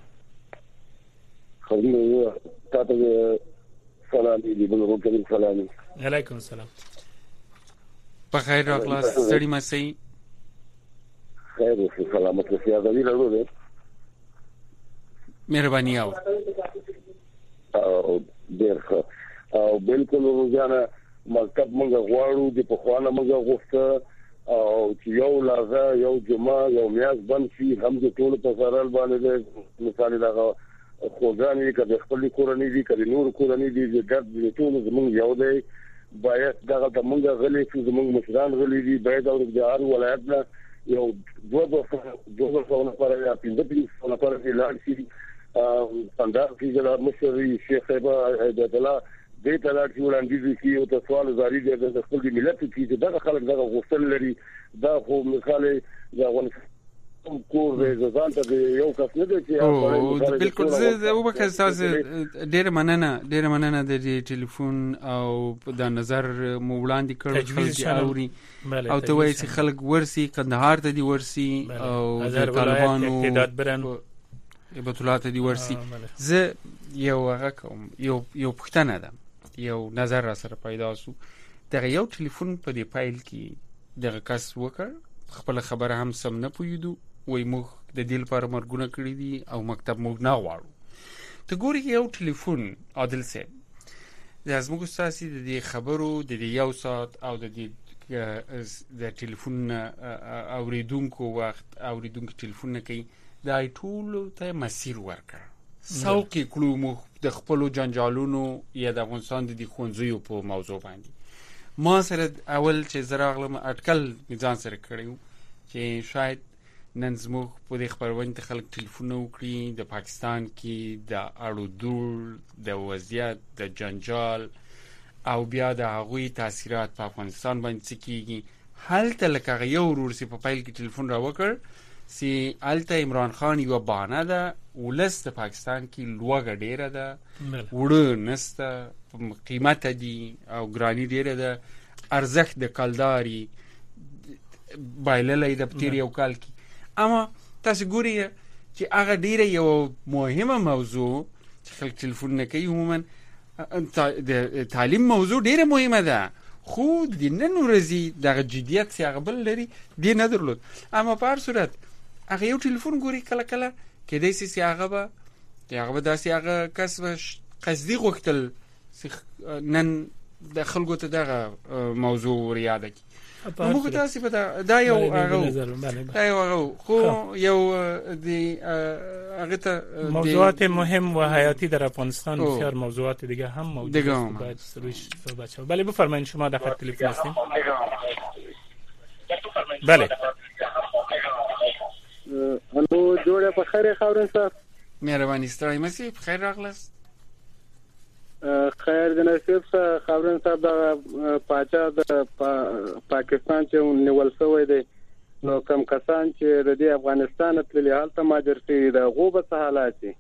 S1: خدمت تاسو سلام دی بلو کوم سلام
S4: علیکم السلام
S5: بخیر راغلاست سړی مسئ
S1: خیر اوسه سلامت اوسه ازادي لرو
S5: مهرباني او
S1: او ډیر او بالکل روزانه مکتب موږ غواړو د په خوانه موږ غوښته او چې یو لازه یو جمعه یو میاز بند شي هم د ټول په سرال باندې مثال دا خوګانی کده خپل کورنۍ دي کده نور کورنۍ دي د ګډ ټول زموږ یو دی باید دا د موږ غلي چې زموږ مشران غلي دي باید او د هر ولایت نه یو دوه دوه څونه پر یا پنځه څونه پر اعلان شي پندار کې د مشري شیخ صاحب د دلا
S10: دې ته لاړ شي وړاندیز وکړي او د سوال زاري د خپل ملت کې چې دغه خلک دغه غوښتل لري دا خو مثال د افغانستان کور د ځان ته یو کس نه دی چې
S5: او بالکل زه او به تاسو ډېر مننه ډېر مننه د ټلیفون او د نظر مو وړاندې کړو خلک اوري او ته وایي چې خلک ورسي کندهار ته دی ورسي او د طالبانو هیبت الله ته دی ورسي زه یو هغه کوم یو یو پښتنه ده یو نظر را سره پیدا شو دغه یو ټلیفون په دې فایل کې دغه کس وکړ خپل خبره هم سم نه پویدو وای موږ د دې لپاره مرګونه کړی دي او مکتب موږ نه غواړو ته ګوري یو ټلیفون عادل صاحب د زموږ ساسي د دې خبرو د دې یو ساعت او د دې د ټلیفون اوریدونکو وخت اوریدونکو ټلیفون نه کوي دا ټول ته مسیر ورکړ ساوکي کلو موږ د خپل جنجالونو یا د افغانستان د خونځیو په موضوع باندې ما سره اول چې زراغلم اټکل میزان سره کړیو چې شاید نن زموږ په دې خبرونه ته خلک ټلیفون وکړي د پاکستان کې د اړودول د وضعیت د جنجال او بیا د هغوی تاثیرات په افغانستان باندې کیږي هلته لکه یو ورور سي په فایل کې ټلیفون را وکړ سي الته عمران خان یو بهانه ده ولست د پاکستان کې لوګه ډیره ده وړو نسته قیمت دي او ګرانی ډیره ده ارزښت د کلداري بایللې د پتیر یو کال کې اما تاسو ګورئ چې هغه ډیره یو مهمه موضوع چې خلک ټلیفون نه کوي عموما د تعلیم موضوع ډیره مهمه ده خو د نن ورځې دغه جدیت چې هغه بل لري دی نه درلود اما په هر صورت هغه یو ټلیفون ګوري کله کله کېدای شي چې هغه به هغه به داسې هغه کس به قصدي غوښتل نن د خلکو ته دغه موضوع ریاده کی موږ تاسو په دا یو هغه دا یو هغه خو یو د هغه ته
S4: موضوعات مهم و حیاتی در افغانستان بسیار موضوعات دیگه هم موجود است باید روش صحبت شود. بله بفرمایید شما در خط تلفن هستین. بله
S8: الو جوړه په خیر خاورین صاحب
S5: مهرباني ستړی مسی په خیر راغلاست
S8: خیر د نصیب صاحب خبرن صاحب د پاچا د پاکستان چې نیول شوی دی نو کم کسان چې د افغانستان تللی حالت ماجر شي د غوبه حالات دي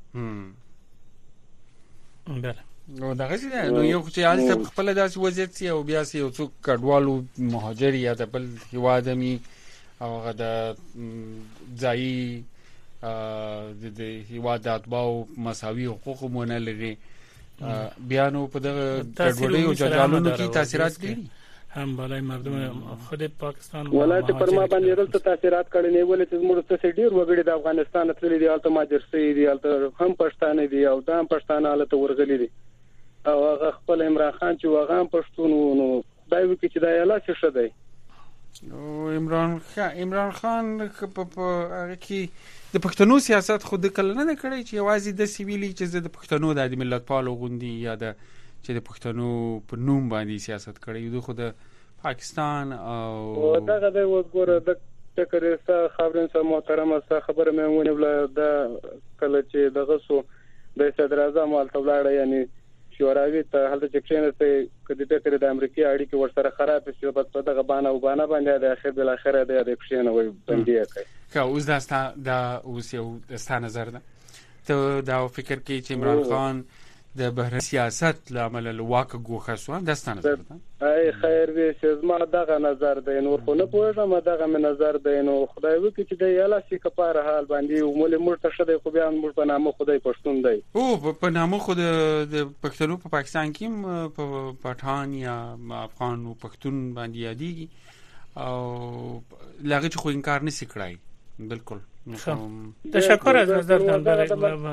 S4: بله
S5: نو دغه څه نو یو چې حالت خپل داسې وضعیت سي او بیا سي یو څوک کډوالو مهاجر یا د بل هوادمي او هغه د ځای د هوادات باو مساوي حقوق مونږ لري بیانو په دغه کډوړې او جنجالونو کې تاثیرات دي
S4: هم بالای مردم خود پاکستان
S8: ولایت پر ما باندې رل تاثیرات کړي نه ولې چې موږ څه ډیر وګړي د افغانستان تللی دي الته ماجر سي دي الته هم پښتانه دي او دام پښتانه الته ورغلي دي او هغه خپل عمران خان چې هغه پښتون نو دای وکي چې دای الله څه شدی
S5: او عمران خان عمران خان په هغه کې د پښتنو سیاست خود کله نه کړی چې یوازې د سیویلي چې د پښتنو د ملت پالو غوندي یا د چې د پښتنو په نوم باندې سیاست کړی د خود پاکستان او
S8: دغه د وګوره د ټکر سره خبرن سره محترمه سره خبره مې ونیول د کله چې دغه سو د صدر اعظم ال تولاړ یعنی شوراوي ته هلته چې کښینسته کدي ټکر د امریکای اړیکې ورسره خراب شي په دغه باندې وبانه باندې د اخر بل اخر د کښینه وي باندې کوي
S5: که اوس دا ستا دا اوس یو ستا نظر ده ته دا فکر کې چې عمران خان د بهرنی سیاست لامل الواقع ګوښه شو دا ستا نظر ده
S8: ای خیر دې چې زما دغه نظر ده نور خو نه پوهېږم دغه مې نظر ده نو خدای وکړي چې د یاله سي کپاره حال باندې ومول مرته شده خو بیا موږ په نامه خدای پښتون دی
S5: او په نامه خو د پښتنو په پاکستان کې په پټان یا افغان او پښتون باندې یادېږي او لاغه چې خو انکار نشي کړای بالکل
S4: تشکر از نظرتان در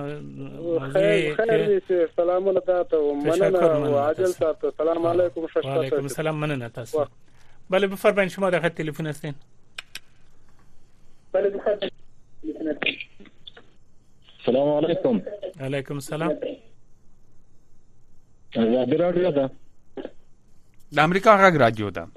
S8: خیر سلامونه تاسو مننه او عاجل تاسو سلام علیکم
S4: و علیکم السلام مننه تاسو بله بفرمایید شما در خط تلفن هستین
S8: بله بخیر سلام علیکم
S4: علیکم السلام
S8: از رادیو ده
S5: د امریکا غږ رادیو ده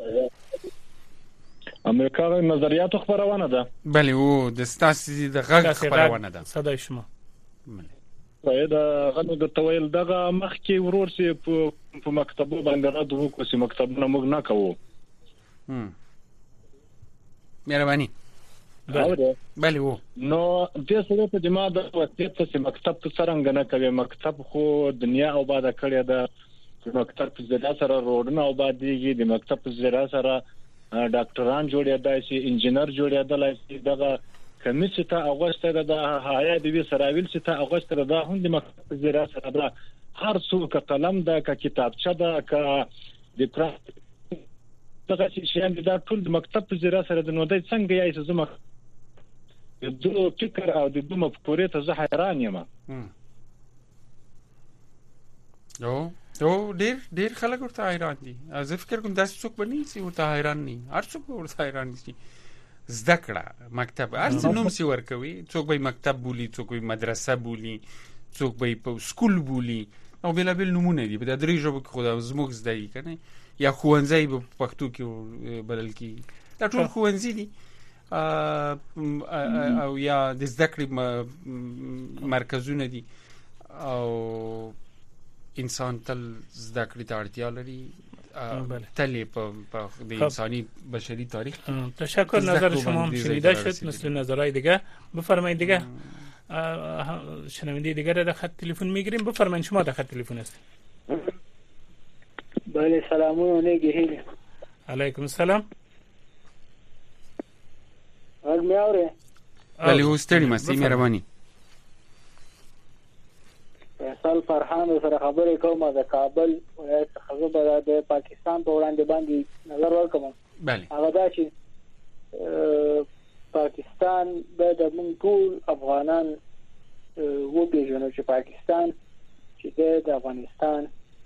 S8: امریکا غږ نظریاتو خبرونه ده
S5: بله او د ستاسو د غږ خبرونه ده
S4: صدای شما
S5: بله
S7: دا غنو د تویل دغه مخ کې ورور سي په مکتبو باندې را دوه کو سي مکتبونه موږ نه کوو.
S5: هم مهرباني. بله وو
S7: نو د سره په جما د وصیت څخه مکتب ته څنګه نه کوي. مکتب خو دنیا او بعد کړی دا مکتب په ځای سره روډونه او بعد دیږي د مکتب په ځای سره ډاکټران جوړېدای شي انجنیر جوړېدای شي دغه کمیسه ته اغوسته د هایا د وی سراویل چې ته اغوسته د هم د مکتب په ځای سره دا هر څو قلم دا ک کتابچه دا ک د پراکټ دغه چې دا ټول د مکتب په ځای سره د نو د څنګه یې زما د دوه فکر او د دوه مفکورې ته زه حیران یم.
S5: او او ډیر ډیر خلک ورته حیران دي. زه فکر کوم داسې څوک بني چې ورته حیران نه هر څوک ورته حیران دي. زده کړه مکتب هر څه نوم سی ورکوي. څوک به مکتب بولی څوک به مدرسه بولی څوک به په سکول بولی او بل بل نمونه دي. په درې ژبو کې خدا زموږ زده یې کنه یا خوانځي په پښتو کې بلل کی دا ټول خوانځي دي او یا د زده کړې مرکزونه دي او انسان تل زده کړې ته اړتیا لري تل په د انسانی بشری تاریخ.
S4: تشکر. نظر شما هم شنیده شد. مثل نظرهای دیگه بفرمایید. دیگه شنونده دیگه را در خط تلفن میگیریم. بفرمایید شما در خط تلفن هستید.
S11: بله سلامونه نگهیل.
S4: علیکم السلام.
S11: اګ مې اورې.
S5: بله اوستړي مې مهرباني.
S11: فیصل فرحان سره خبرې کوم د کابل ولایت څخه به د پاکستان په وړاندې باندې نظر ورکوم.
S5: بله
S11: هغه دا چې پاکستان به د موږ ټول افغانان وپېژنو چې پاکستان چې د افغانستان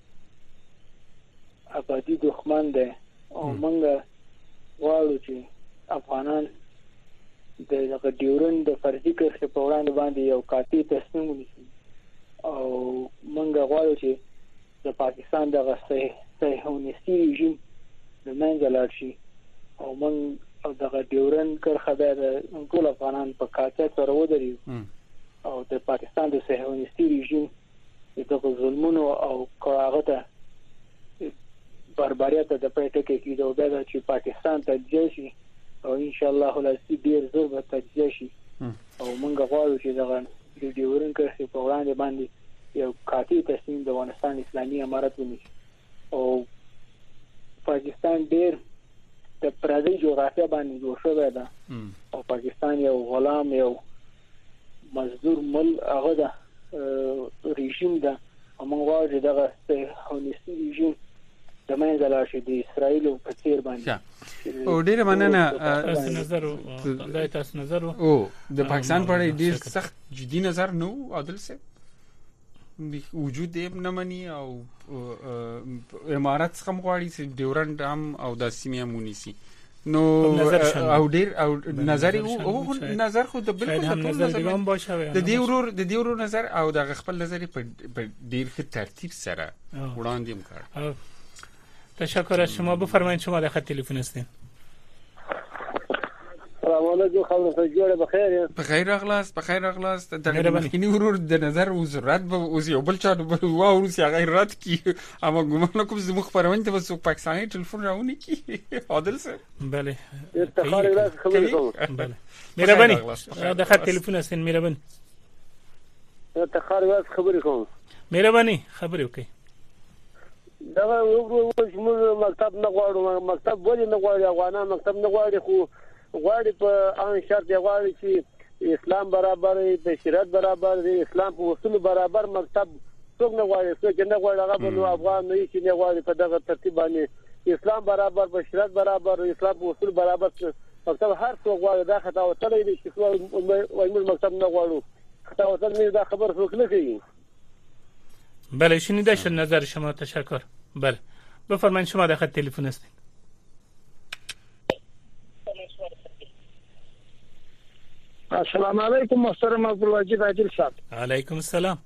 S11: ابدي دښمن دی او موږ غواړو چې افغانان د ډیورن د فرضي کرښې په وړاندې باندې یو قاطع تصمیم ونیسي او موږ غواړو چې د پاکستان دغه صهیونیستي رژیم د منځه لاړ شي او موږ دغه ډیورن کرښه د ټول افغانان په قاطع سره ودرېږو او د پاکستان د صهیونیستي رژیم دغه ظلمونو او هغه ته بربریت د پېټه کې کېدو بیا چې پاکستان تجزیه شي او ان شاء الله ولسی ډیر زور به تجزیه شي او موږ غواړو چې دغه د ډیورن کرښې په وړاندې باندې یو قاطع تصمیم د افغانستان اسلامي امارت ونیسي او پاکستان ډیر د پردي جغرافیه باندې جوړ شوی ده او پاکستان یو غلام یو مزدور مل هغه ده رژیم ده او موږ غواړو چې دغه صهیونیستي رژیم د منځه لاړ شي د اسرائیل په څیر باندې.
S5: او ډیره مننه.
S4: تاسو نظر او تاسو نظر
S5: او د پاکستان په اړه ډیر سخت جدي نظر نو عادل سه وجود یې نه مني او امارات څخه غواړي چې ډیورنډ هم او د سیمه مونیسي نو او ډیر او نظر او نظر خو د بالکل
S4: نظر دیگه باشه
S5: د دې ورور د دې ورور نظر او د خپل نظر په ډیر ښه ترتیب سره وړاندې وکړ.
S4: تشکر از شما. بفرمایید شما در خط تلفن هستین.
S11: سلام علیکم. خبر جوړه بخیر.
S5: بخیر اغلاست بخیر اغلاست. در مخکینی ورور د نظر او ضرورت به او یو بل چا وا روسي غیر رات کی اما ګمان کوم چې مخبرونه ته وسو پاکستاني ټلیفون راونی کی عادل سره.
S4: بله
S11: افتخار راز خبرې کوم.
S4: بله مهرباني د خط تلفن هستین. مهرباني
S11: افتخار راز خبرې کوم.
S4: مهرباني خبرې وکړئ.
S11: دا یو موږ مکتب نه غواړو. مکتب ولې نه غواړي؟ افغانان مکتب نه غواړي خو غواړي په ان شرط غواړي چې اسلام برابر دی شریعت برابر دی اسلام په اصول برابر مکتب څوک نه غواړي څوک نه غواړي هغه نو افغان نه شي نه غواړي په دغه ترتیب باندې اسلام برابر په شریعت برابر اسلام په اصول برابر مکتب هر څوک غواړي دا خطا وتلې دي چې وایي موږ مکتب نه غواړو خطا وتلې دا خبر څوک نه کوي.
S4: بله شنیده شد نظر شما. تشکر. بله بفرمایید شما در خط تلفن هستید.
S6: السلام علیکم محترم عبدالواجد عادل صاحب.
S4: علیکم السلام.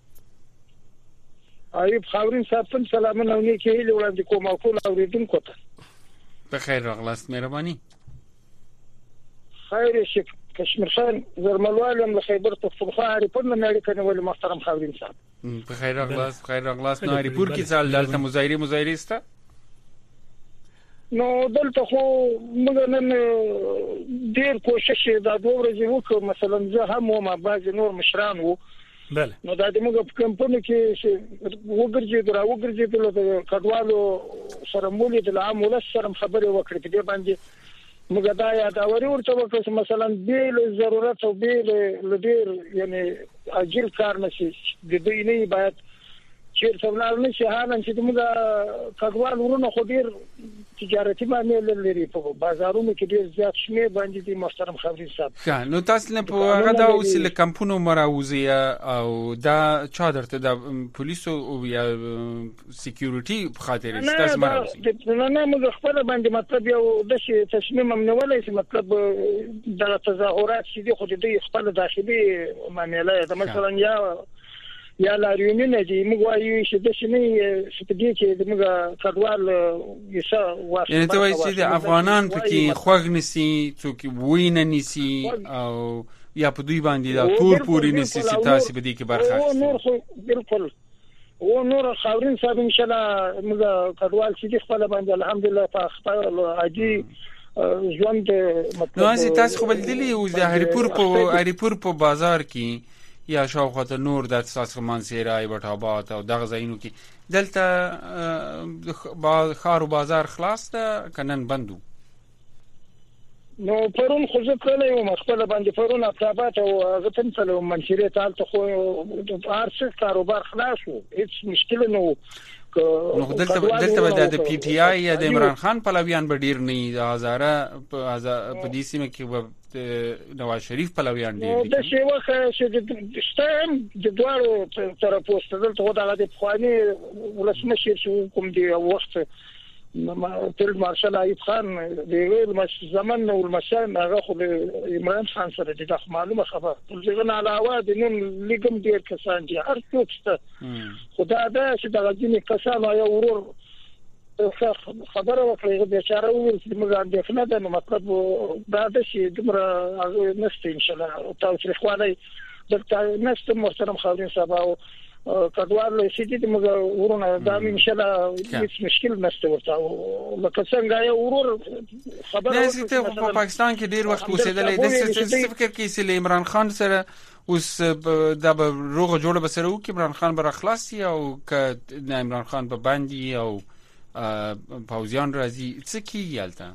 S6: ایوب خاورین صاحب ته سلامونه او نیکی هیله وړاندې کوم او ټول اوریدونکو ته.
S5: بخیر راغلاست. مهرباني.
S6: خیر شي کشمیر خان زرملوال هم له خیبر پښتونخوا اړیپور نه اړیکه نیولې محترم خاورین صاحب.
S5: په خیر راغلاست په خیر راغلاست. نو اړیپور کې ځل دلته مظاهره مظاهره سته؟
S6: نو دلته خو موږ نن ډیر کوشش دا دوه ورځې وکړو، مثلا زه هم وم بعضې نور مشران وو،
S4: بله
S6: نو دا د موږ په کمپونو کې وګرځېدو را وګرځېدلو د کډوالو سره مو لیدل، عام ولس سره خبرې وکړې په دې باندې موږ دا یادوري ورته وکړو چې مثلا بې ضرورت او بې ډېر یعنې عاجل کار نه شي د دوی نه باید چیرته ولاړ نه شي، حالا چې موږ کډوال ورونه خو ډېر تجارتي معاملې لري په بازارونو کې ډېر زیات شمېر باندې دي محترم خاورین صاحب.
S5: ښه نو تاسو نه په هغه دا اوس له کمپونو مراوزي او دا چا درته د پولیسو او یا سکیورټي په خاطر تاسو مراوزي؟
S6: نه نه موږ خپل باندې مطلب یو د شي تصمیم هم نیولای چې مطلب د تظاهرات چې دي خو د خپل داخلي معاملې ده، مثلا یا یا لاریونونه دي موږ وایو چې د شنه سپدي چې موږ کډوال یسا واسه
S5: یعنی ته وایي چې د افغانان پکې خوغ نسی څوک وینه نسی او یا په دوی باندې دا تور پوری نسی چې تاسو به دي کې برخه
S6: اخلي؟ نور خو بالکل او نور خاورین صاحب ان شاء الله موږ کډوال چې خپل باندې الحمدلله په خپل عادي ژوند
S5: مطلب نو تاسو خو بلدلی او د هریپور په هریپور په بازار کې یا شاوخواته نور د تاسو منځيرای وټابات او دغه ځایونو کې دلته با خار او بازار خلاص ده کنن بندو؟
S6: نو پرون خو زه کله یو مخبل باندې پرون اطابات او غتن سره منشري تعال خو ارڅ کاروبار خلاص وو، هیڅ مشکل نه وو.
S5: نو دلته دلته د پی ټی آی یا د عمران خان پلویان به ډیر نه د هزاره په په دې سیمه کې د نواز شریف پلویان ډیر دي.
S6: د شیوه چې ستایم د دوارو طرفو ستدل ته دا د خواني ولسمشر شو کوم دی وخت تل مارشال ایوب خان دی ویل مش زمن نو المشان هغه خو عمران خان سره د معلومه خبر ټول نه علاوه د نن لګم ډیر کسان دي هر څوک ست خدا دا چې د غځنی کسان او ورور خبره وکړي د چاره ویل چې موږ اندېښنه ده، نو مطلب دا د شي دمره نست ان شاء الله او تاسو خوالي دلته نست محترم خاورین صاحب او کډوال چې دې موږ ورونه دا ان شاء الله هیڅ مشکل نشته ورته لکه څنګه یو ورور خبره
S5: نه ته په پاکستان کې ډیر وخت اوسېدلې د څه فکر کې چې عمران خان سره اوس د روغه جوړه بسره او کې عمران خان بر خلاصي او ک عمران خان په باندې او پاوزیان راځي څه کیږي البته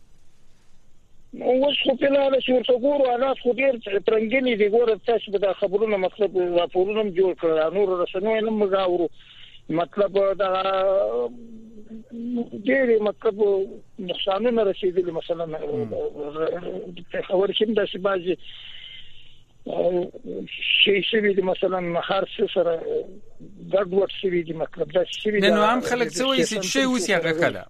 S6: اوس خو په لاره چې ورته ګورو حالات خو ډېر ترنګلي دي. ګوره تاسو به دا خبرونه مطلب راپورونه جوړ کړل، نور رسنوي نه مګاورو مطلب دا ډېر مطلب نقصانونه رسیدلي، مثلا په خبر کې د شبازي شي شي دي مثلا هر څه سره ګډوډ شي دي مطلب دا شي
S5: نه نو هم خلک څه وایي چې شي اوس یې غکړه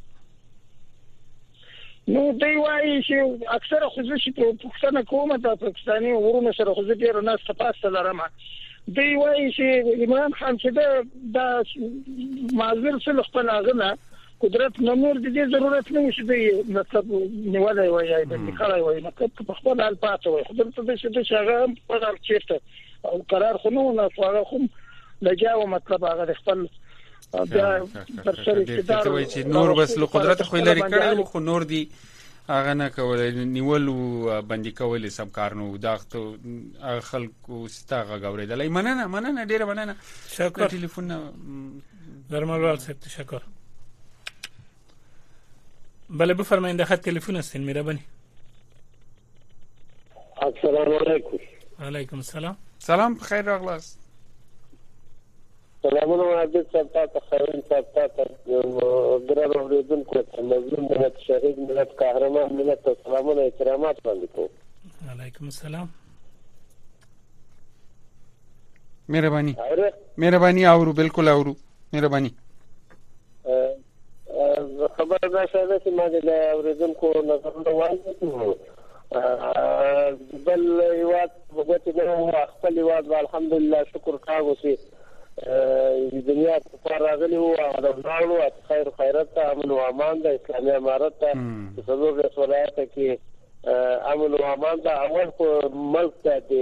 S6: نو دی وایي چې اکثره خو زه چې په پښتنه کومه د پاکستاني ورونو سره خو زه ډېر نه ستاسو لرم، دی وایي چې عمران خان چې دا معذر څه خپل اغنه قدرت نور د دې ضرورت نه وشي دی مطلب نیولای وایي یا د کړای وایي مطلب په خپل حال پاتې وایي خو دلته د څه د شغام په حال چیرته او قرار خو نو نه خو خو لګاو مطلب هغه خپل بیا پر سر اقتدار
S5: وایي چې نور بس له قدرت خو لري کړل خو نور دی هغه نه کولای نیول او باندې کولای سم کار نو داغته خلکو ستاغه غوړېدلای. مننه مننه ډیره مننه.
S4: شکر.
S5: ټلیفون
S4: درملوال صاحب تشکر. بله بفرمایید خط تلفن هستین مهربانی.
S10: السلام علیکم.
S4: علیکم السلام.
S5: سلام بخیر راغلاست.
S10: سلامونه عزیز صاحب تاسو خیرین صاحب تاسو ګران اوریدونکو ته مظلوم ملت شهید ملت قهرمان ملت سلامونه احترامات باندې کوم.
S4: علیکم السلام.
S5: مهرباني مهرباني اورو بالکل اورو مهرباني.
S10: خبر دا شاده چې ما د اوریدونکو نظرونه وایم بل یوات وګورئ نو خپل یوات الحمدلله شکر کاغو سي د دنیا په راغلی وو او د ډاړو خیر خیرت امن او امان د اسلامي امارت ته څلور ولایت کې امن او امان دا اول په ملک ته د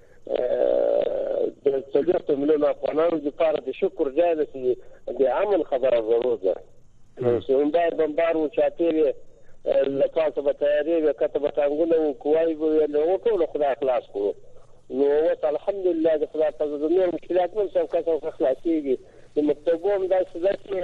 S10: د څلور ملیون افغانانو لپاره د شکر ځای دی چې د امن خبره ضرور ده نو څنګه بمبار او چاپیره لکه به تیاری وکړه به څنګه نو کوی به نو ټول خدای خلاص کړو نو وت الحمدلله د خدای په زړه مشکلات من څو کسو خلاصيږي د مکتبوم دا څه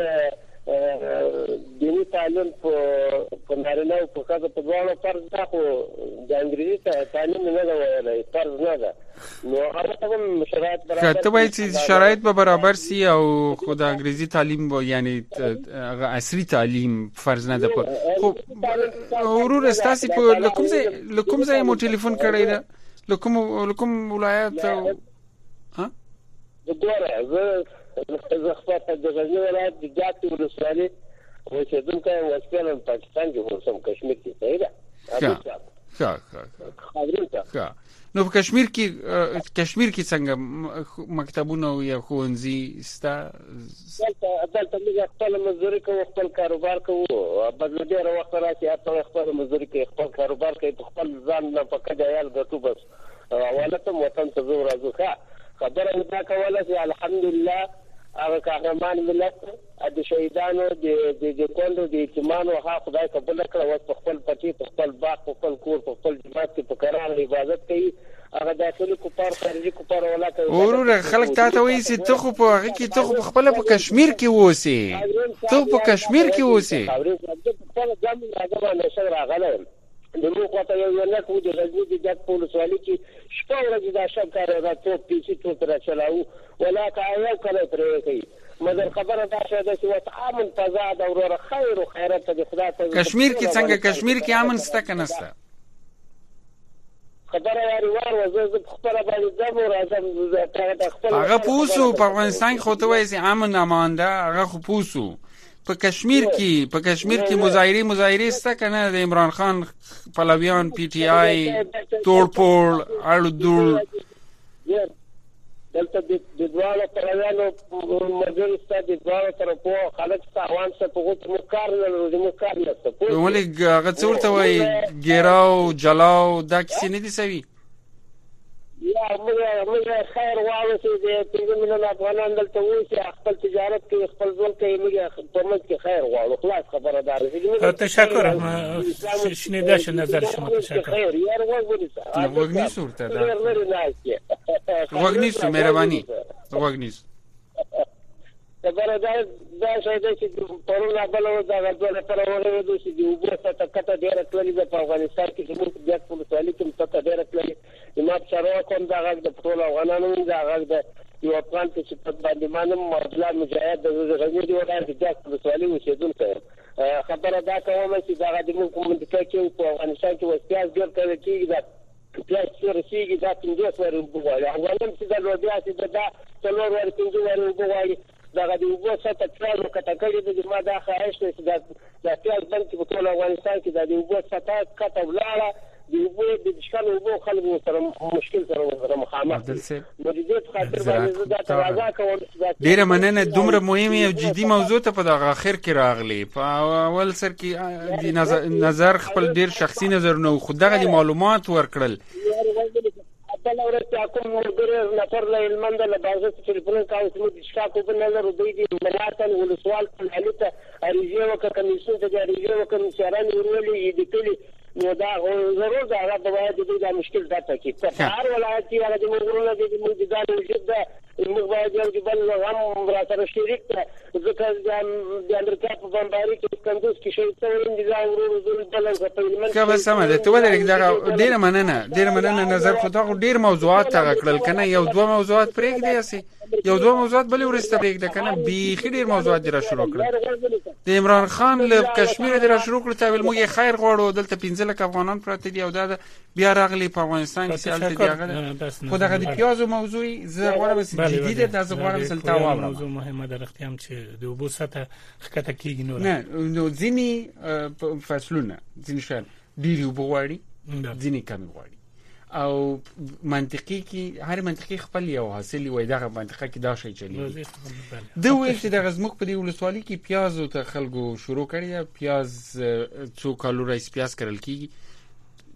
S10: دیني تعلیم په په نارینه او په ښځه په دواړو فرض ده خو د انګریزي تعلیم نه ده ویلای فرض نه ده نو هغه هم شرایط برابر
S5: کته وایي چې شرایط به برابر سي او خو د انګریزي تعلیم یعنی هغه عصري تعلیم فرض نه ده خو ورور استاسي په لکم ځای لکم ځای مو ټلیفون کړی ده لکم لکم ولایت ها
S10: وګوره زه زه خپل د غزنی ولایت د جاتي ولسوالۍ اوسېدونکی وسپیلم پاکستان کې اوسم کشمیر کې صحیح ده
S5: ښه ښه ښه نو په کشمیر کې کشمیر کې څنګه مکتبونه یا ښوونځي ستا
S10: دلته دلته موږ خپل مزدوري کوو خپل کاروبار کوو بدل ډېر وخت راځي هغه خپل مزدوري کوي خپل کاروبار کوي خپل ځان نه پکې عیال ګټو بس اولته وطن ته زو راځو ښه خبره دا کوله چې الحمدلله هغه قهرمان ملت د شهیدانو د د کوندو د ایتمانو هغه خدای قبول کړ او خپل پټي خپل باغ خپل کور خپل جماعت کې په قرار عبادت کوي هغه داخلي کوپار خارجي کوپار ولا کوي
S5: ورور خلک تا ته وایي چې ته خو په هغه کې ته خو خپل په کشمیر کې اوسې ته په کشمیر کې اوسې
S10: خپل ځم راځم نه شي راغلم د نو کوته یو نه کو د غزنی د جات پولیس والی چې شپه ورځ دا شب کار راځي ته پیسې ته تر چلاو ولا کایو کله پرې کوي مګر خبره دا شوه چې وت امن فضا د ورور خیر او خیرات د خدای ته
S5: کشمیر کې څنګه کشمیر کې امن ستا کنه ستا
S10: خبره یاري وار وزه خپل باندې دمو راځم خپل
S5: هغه پوسو په افغانستان خو ته وایي چې امن امان ده هغه خو پوسو په کشمیر کې په کشمیر کې مظاهره مظاهره ستا کنه د عمران خان پلویان پی ټی آی تورپول اړدول
S10: دلته د دواړو پلویانو مجلس ته د دواړو طرفو خلک ستاوان څه په غوښتنه مکار نه لري مکار نه څه
S5: ولې هغه څورته وای ګیراو جلاو دا کیسې نه دي سوي
S10: یا موږ موږ خیر واړو چې د پنځه میلیون افغانان دلته وایي چې خپل تجارت کوي خپل ځل کوي موږ په موږ کې خیر واړو خلاص خبره ده
S4: تشکر شنیده شو نظر شما تشکر
S10: خیر یار وګورئ
S5: وګنی صورت ده وګنی سو مهرباني وګنی
S10: خبره ده دا شاید چې پرونه بل و دا غوړه پر وره د چې د وګړو څخه کته ډیره کلی د افغانستان کې چې موږ د خپل سالکم څخه ډیره کلی ما شروع کوم دا غږ د ټول افغانانو دا غږ د یو افغان چې په باندې مانم مرزلا مجاهد د غزنی دی ولایت د خپل سوالي وشیدونکو خبره دا کوم چې دا غږ موږ کوم د کې په افغانستان کې وسیاس ګر کوي چې دا پلاس رسیږي دا څنګه سره وګورئ اوغانم چې دا لوبیا چې دا څلور ور څنګه ور وګورئ دا د یو څه تکرار وکټکړې د ما دا خواهش دی چې دا د پیاز بانک په ټول افغانستان کې د یو څه تاسو کته ولاړه د یو د ښکلو وګو خلکو سره مشکل سره مخامخ دي نو د دې خاطر باندې دا تواضع کوم
S5: ډیره مننه دومره مهمه او جدي موضوع ته په دغه اخر کې راغلی په اول سر کې نظر خپل ډیر شخصي نظر نو خو دغه معلومات ورکړل
S10: بل ورته کوم ورګره نفر له المند له بازه ټلیفون کاوه چې د شاکو په نظر دوی دي ملاتن ولسوال په حالته اړیږي وکړه کمیسیون ته اړیږي وکړه مشران ورولې دي کلی نو دا ضرور دا غواړي د دې د مشکل دا ټکی په هر ولایت کې هغه د موږ د موږ د وجود د موږ باید یو بل هم را سره شریک ځکه د امریکا په بمباري کې کندوز کې شوی څو د ځان ورو زول بل په ایمن
S5: که به سم ده ته ولې دا ډیره مننه ډیره مننه نظر خو دا ډیر موضوعات تا کړل کنه یو دوه موضوعات پرېږ دی اسی یو دوه موضوعات بلې ورسته پرېږ ده کنه بي خډیر موضوعات دی را شروع کړل د عمران خان له کشمیر دی را شروع کړل ته ول موږ خیر غواړو دلته پنځه لک افغانان پراته دي او دا بیا راغلي په افغانستان کې سالته دی هغه خو دغه د پیازو موضوعي زه غواړم چې جدي ده د غواړم سلطه واورم
S4: موضوع مهمه ده اختیام چې د وبو سطح خکته کیږي نو
S5: نه نو ځینی فصلونه ځینی شان ډیری وبو غواړي ځینی کم غواړي او منطقي کې هر منطقي خپل یو حاصل وي دغه منطقه کې دا شی چلی د ویل چې د غزموک په دی ولسوالۍ کې پیاز او ته خلکو شروع کړی پیاز څو کالو رئیس پیاز کرل کیږي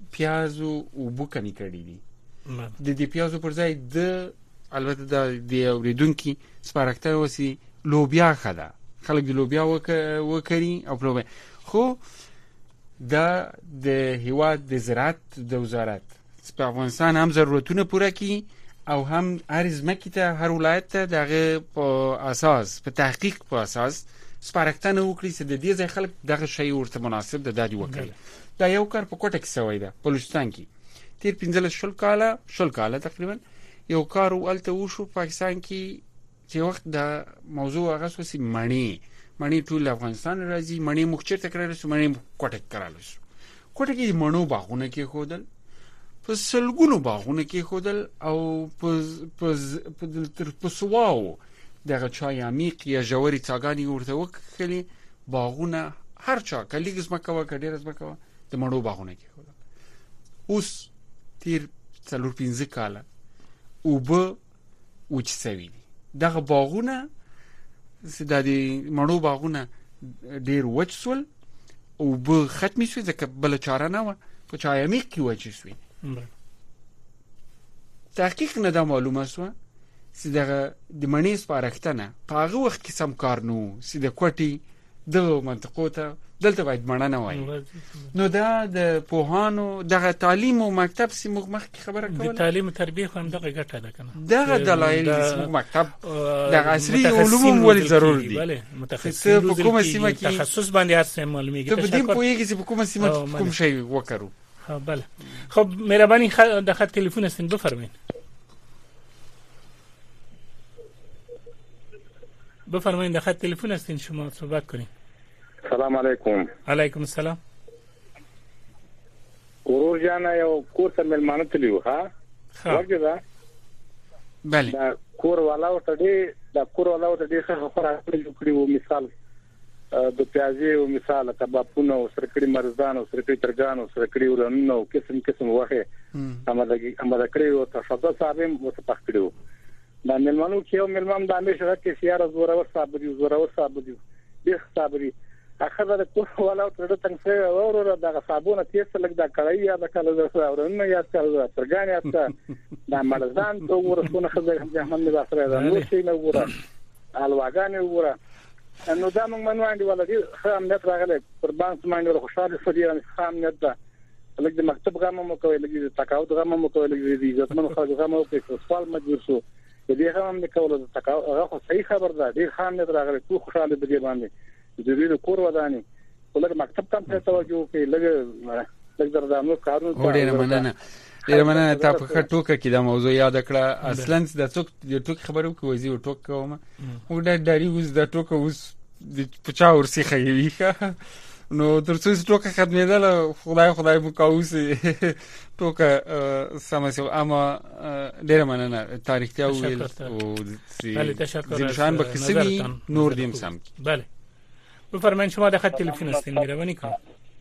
S5: پیازو او بو کمی کړی دي د دې پیازو پر ځای د البته د د اوریدونکو سپارښتنه وسی لوبیا خدا خلک د لوبیا وکړي او لوبیا خو دا د هیواد د زراعت د وزارت په افغانستان هم ضرورتونه پوره کړي او هم هر ځمکې ته هر ولایت ته دغه په اساس په تحقیق په اساس سپارښتنه وکړي چې د دې ځای خلک دغه شی ورته مناسب د دادی وکړي. دا یو کار په کوټه کې سوی ده بلوچستان کې تیر پنځلس شل کاله شل کاله تقریبا یو کار ولته وشو پاکستان کې چې وخت د موضوع هغه وسی مانی مانی ټول افغانستان راځي مانی مخچر تکرار شو مانی کوټه کړل شو کوټه کې مڼو باغونه کې خودل په سلګونو باغونه کې خودل او په په په سواو دغه چای عمیق یا جوړی څاګانی ورته وکړي باغونه هر چا کلیګز مکوا کډیر از مکوا د مڼو باغونه کې خودل اوس تیر څلور پنځه کاله او به وچسوي دغه باغونه د مڼو باغونه ډیر وچ سول او به ختمي شو ځکه بل چاره نه و په چای عمیق کې وچ شوی. تحقیق نه دا معلومه شو چې دغه د مڼې سپارښتنه په هغه وخت کې سم کار نو چې د کوټي د منطقو ته دلته باید مڼه نه وای. نو دا د پوهانو دغه تعلیم او مکتب سیمه مخکې خبره کوله د تعلیم او تربیه هم دغه ګټه ده کنه دغه دلایل سیمه مکتب د عصري علوم ولې ضروري دي بله متخصص په کومه سیمه کې تخصص باندې هر معلومیږي ته دې پوهیږي چې په کومه سیمه کې کوم شی وکړو. ها بله خب مهربانی د خط تلفن استن بفرمایید بفرمایید د خط تلفن استن شما صحبت کنید.
S7: سلام علیکم.
S4: علیکم السلام.
S7: ورور جان یو کور ته ملمانه تلیو ها ورګه دا
S5: بله
S7: دا کور والا ورته دی دا کور والا ورته دی څه خبره کړی وو مثال د پیازي او مثال کبابونه او سرکړي مرزان او سرکړي ترګان او سرکړي ورننه او قسم قسم وخه امدګي امدکړي او تشدد صاحب مو ته پخړو دا ملمانو کې یو ملمان د همیشه کې سیاره زوره ور صاحب دی زوره ور صاحب دی د صابري اخر د کور والا تر څنګه اورو د صابونه تیس لګ د کړی یا د کله د اورنه یا د ترګان یا د مرزان ته ورسونه خزه احمد نبی سره دا نو شي نو ورا الواغان ورا انو دا موږ منو اندي ولدي خام نت راغله قربان سمانه خوشاله فدیان خام نت دا لګ د مکتب غمه مو کوي لګ د تقاعد غمه مو کوي لګ د عزت منو خو غمه او په سوال مجبور شو دې غمه مې کوله د تقاعد هغه صحیح خبر ده دې خام نت راغله کو خوشاله بدی باندې د دې کور وداني ولر مکتب ته په توجه کوي لګ لګ درځامو کارونه
S5: ډېر مننه ډېر مننه تاسو په ټوکه کې دا موضوع یاد کړه اصلا د څوک د ټوک خبرو کوي زی ټوک کوم او دا داري اوس د ټوک اوس د پچا ورسي خيوي نو ترڅو ټوکه ختمېدل خدای خدای مو کوسي ټوکه سمسو اما ډېر مننه تاریخ ته ویل او زمشان بکسبي نور دیم سم
S4: بله بفرمایئ شما د خط تلفن استین مهرباني کوم.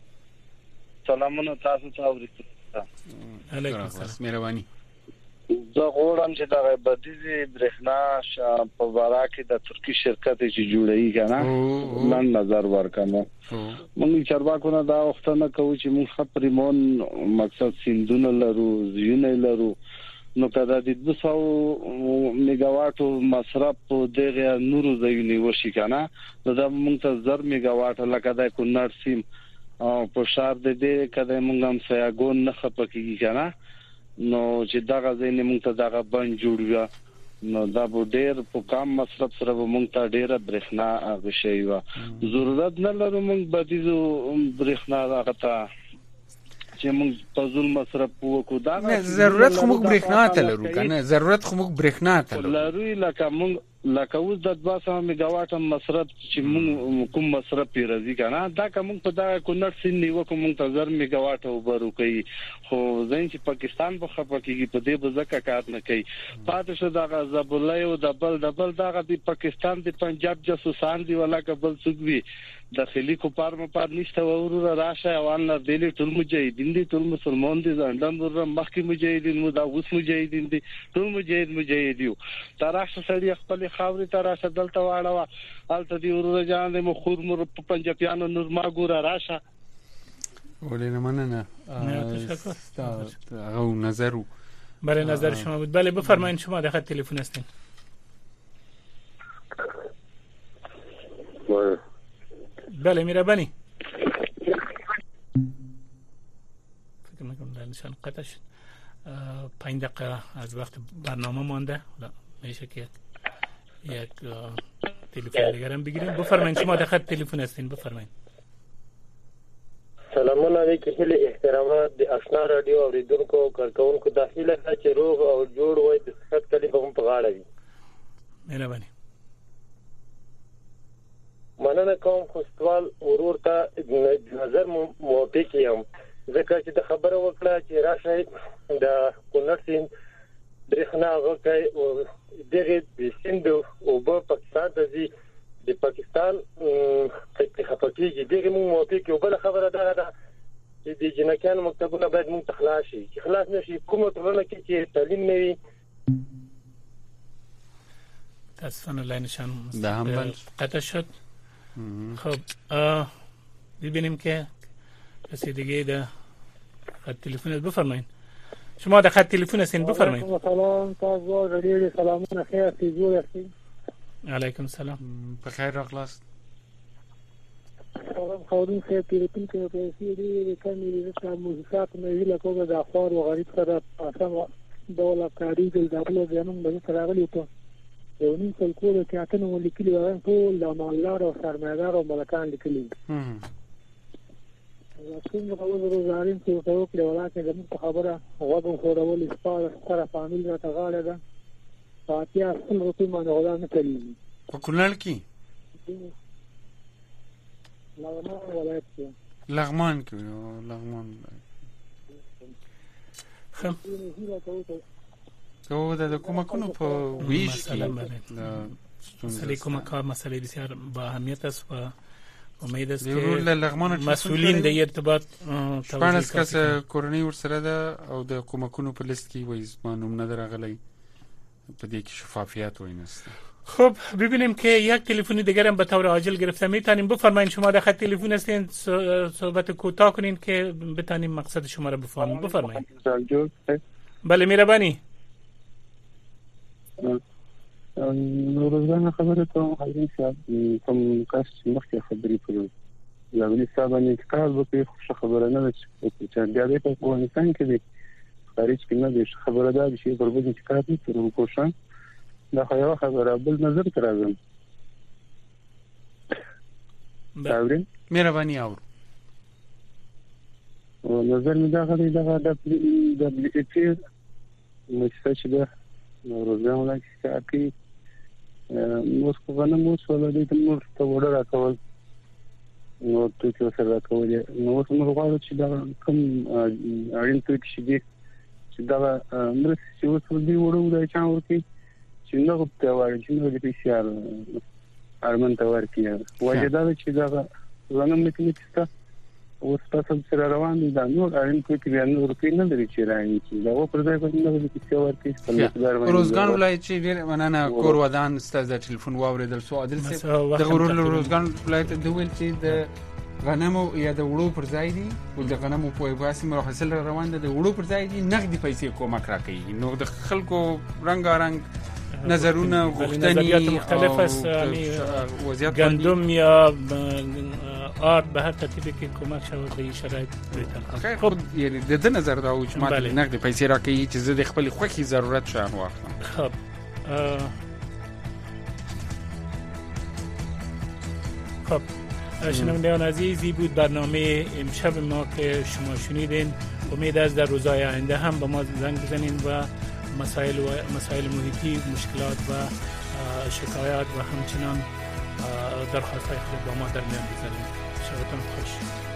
S12: سلامونه تاسو ته اورئ.
S4: علیکم السلام
S5: مهرباني.
S12: زه غواړم چې دا بدیزي برېښنا په باره کې د ترکی شرکت چې جوړوي کنه نن نظر ورکړم. موږ چارواکو نه دا وخت نه کوو چې موږ خپریمون مقصد سیندونه لرو زیونه لرو نو کدا د دوه سوه میگاواټو مصرف په دغه نورو ځایونی وشي کنه نو دا موږ ته زر میگاواټ لکه د کونړ سیم په شهر د دې کده موږ هم سیاګون نه خپکیږي کنه نو چې دغه ځای موږ ته دغه بند جوړو نو دا به ډېر په کم مصرف سره موږ ته ډېر برېښنا غشي و ضرورت نه لرو موږ بدیزو برېښنا راغتا چې موږ په ظلم مصرف وکړو دا
S5: نه ضرورت خو موږ برېښنا ته لرو کنه ضرورت خو موږ برېښنا ته لرو
S12: لرو لکه موږ لکه اوس د دوه سوه میگاواټ مصرف چې موږ کوم مصرف پیرځي کنه دا کوم په دا کونړ سین نیو کوم ته زر میگاواټ وبرو کوي خو ځین چې پاکستان په خپکیږي په دې بزکه کار نه کوي پاتې شو دا زبلای او د بل د بل دا د پاکستان د پنجاب جاسوسان دی ولا کبل سګوي داخلي کوپار مپار نشته ورور راشه اوان نه دلی ټول مجاهدین دي ټول مسلمان دي ځندم ور مخکې مجاهدین مو دا اوس مجاهدین دي ټول مجاهد مجاهدیو تراشه سړي خپل خاوري تراشه دلته واړه الته دی ورور جان د مخور مر پنجابیانو نور ما ګور راشه
S5: ولی مننه
S4: تشکر.
S5: هغه نظر
S4: برای نظر شما بود. بله بفرمایید، شما در خط تلفن هستین. بله میربانی. فکر میکنم در نشان قطع شد. پنج دقیقه از وقت برنامه مانده. میشه که یک تلفن دیگر هم بگیریم. بفرمایید، شما در خط تلفن هستین. بفرمایید.
S10: سلامون علیکم. هله احترامات د آشنا رادیو اوریدونکو او کارکونکو داخله چې روغ او جوړ وای د صحت کلی په په غاړه وي.
S4: مهرباني.
S10: مننه کوم خو سوال ورور ته نظر موافق یم ځکه چې د خبره وکړه چې راشه د کونړ سیند برېښنا غوښتي او دغه د سیند او په پاکستان ته ځي د پاکستان په خپلګي دغه مو موافق یو بل خبره ده چې د جنکانو مکتبونه باید مونږ تخلاص شي چې خلاص نشي کومه ټولنه کې چې تعلیم نه وي.
S4: تاسفانه لاینشان
S5: ده هم
S4: قطع شد. خب ببینیم که کسی دیگه در خط تلفن است. بفرمایید، شما در خط تلفن هستین. بفرمایید.
S13: سلام تاسو غریړي سلامونه خیر تیزو هستین.
S4: علیکم سلام.
S5: بخیر راغلاست.
S13: سلام خورون خیر تلفن کې په سي دي کمی د موزیکات نه ویل کومه د افار او غریب سره اساسا دوله کاری د دبلو ځانون د تراغلی په یو نیم کال کول کې اته نو لیکلي وایي ټول د مالدار او سرمایدار او ملکان لیکلي. هم. څنګه په وګورو زارین چې په وکړه ولکه زموږ خبره هغه په ډول سپاره سره فامیل را تغاړه ده. فاتیا څنګه روپی باندې ولا نه کوي.
S5: په کونړ کې
S13: لغمان ولایت کې
S5: لغمان کې لغمان
S4: خم
S5: تو د کومکونو په ویش
S4: مسئله کومکار مسئله بسیار با اهمیت است و امید است
S5: که
S4: مسئولین د ارتباط
S5: شپانس کس کورنۍ ورسره ده او د کومکونو په لیست کې وایي ما نوم نه درغلی په دې کې شفافیت وینسته.
S4: خب ببینیم که یک تلفن دیگر هم به طور عاجل گرفته میتونیم. بفرمایید، شما در خط تلفن هستین، صحبت کوتاه کنین که بتونیم مقصد شما را بفهمیم. بفرمایید. بله مهربانی.
S14: روزانه خبره ته حاضر صاحب کوم کس مخکې خبرې کړو لاولي صاحب نه کار وکړي خو خبره نه ده چې بیا دې په افغانستان کې دي خارج کې نه دي خبره ده چې په ورځ کې کار نه کوي کوشش دا خو خبره بل نظر ترازم.
S5: باورین مهرباني اور
S14: او نظر مې دا غوړي دا د دبليو ټي مستشفى ده روزانه لا کې موږ په غنه موږ ولادي ته موږ ته وړه راکول نو ته څه سره راکول نو موږ غواړو چې دا کوم اړین څه شي دي چې دا موږ چې وڅ دې وړو دا چا ورکی چې نو په وایي چې نو دې پی سي ار ارمن ته ورکی وایي دا چې دا زنه مې کې څه او تاسو سره روان دي دا نور اړین څه کې بیان ورکی نه لري چې راځي چې دا و پر ځای باندې نو دې پی سي ار کې څه
S5: روزګان ولایت چې ډیر مننه کور ودان ستاسو د ټلیفون واوریدل سو عادل سي د غرور روزګان ولایت د ویل چې د غنمو یا د وړو پر ځای دي او د غنمو په واسي مرحصل روان دي د وړو پر ځای دي نقدي پیسې کومک راکړي نو د خلکو رنگارنګ نظرونه غوښتنې
S4: مختلف است یعنی گندم یا آرد به هر ترتیبی که کمک شود به این شرایط
S5: بهتر. خب یعنی د دې نظر دا و چې ما نقد پیسې راکړي چې زه د خپل خوخي ضرورت شان واخلم.
S4: خب خب شنوندگان عزیزی بود برنامه امشب ما که شما شنیدین. امید است در روزهای آینده هم به ما زنگ بزنین و مسائل و مسائل محیطی، مشکلات و شکایات و همچنان درخواست‌های خود با ما در میان بگذارید. شبتان خوش.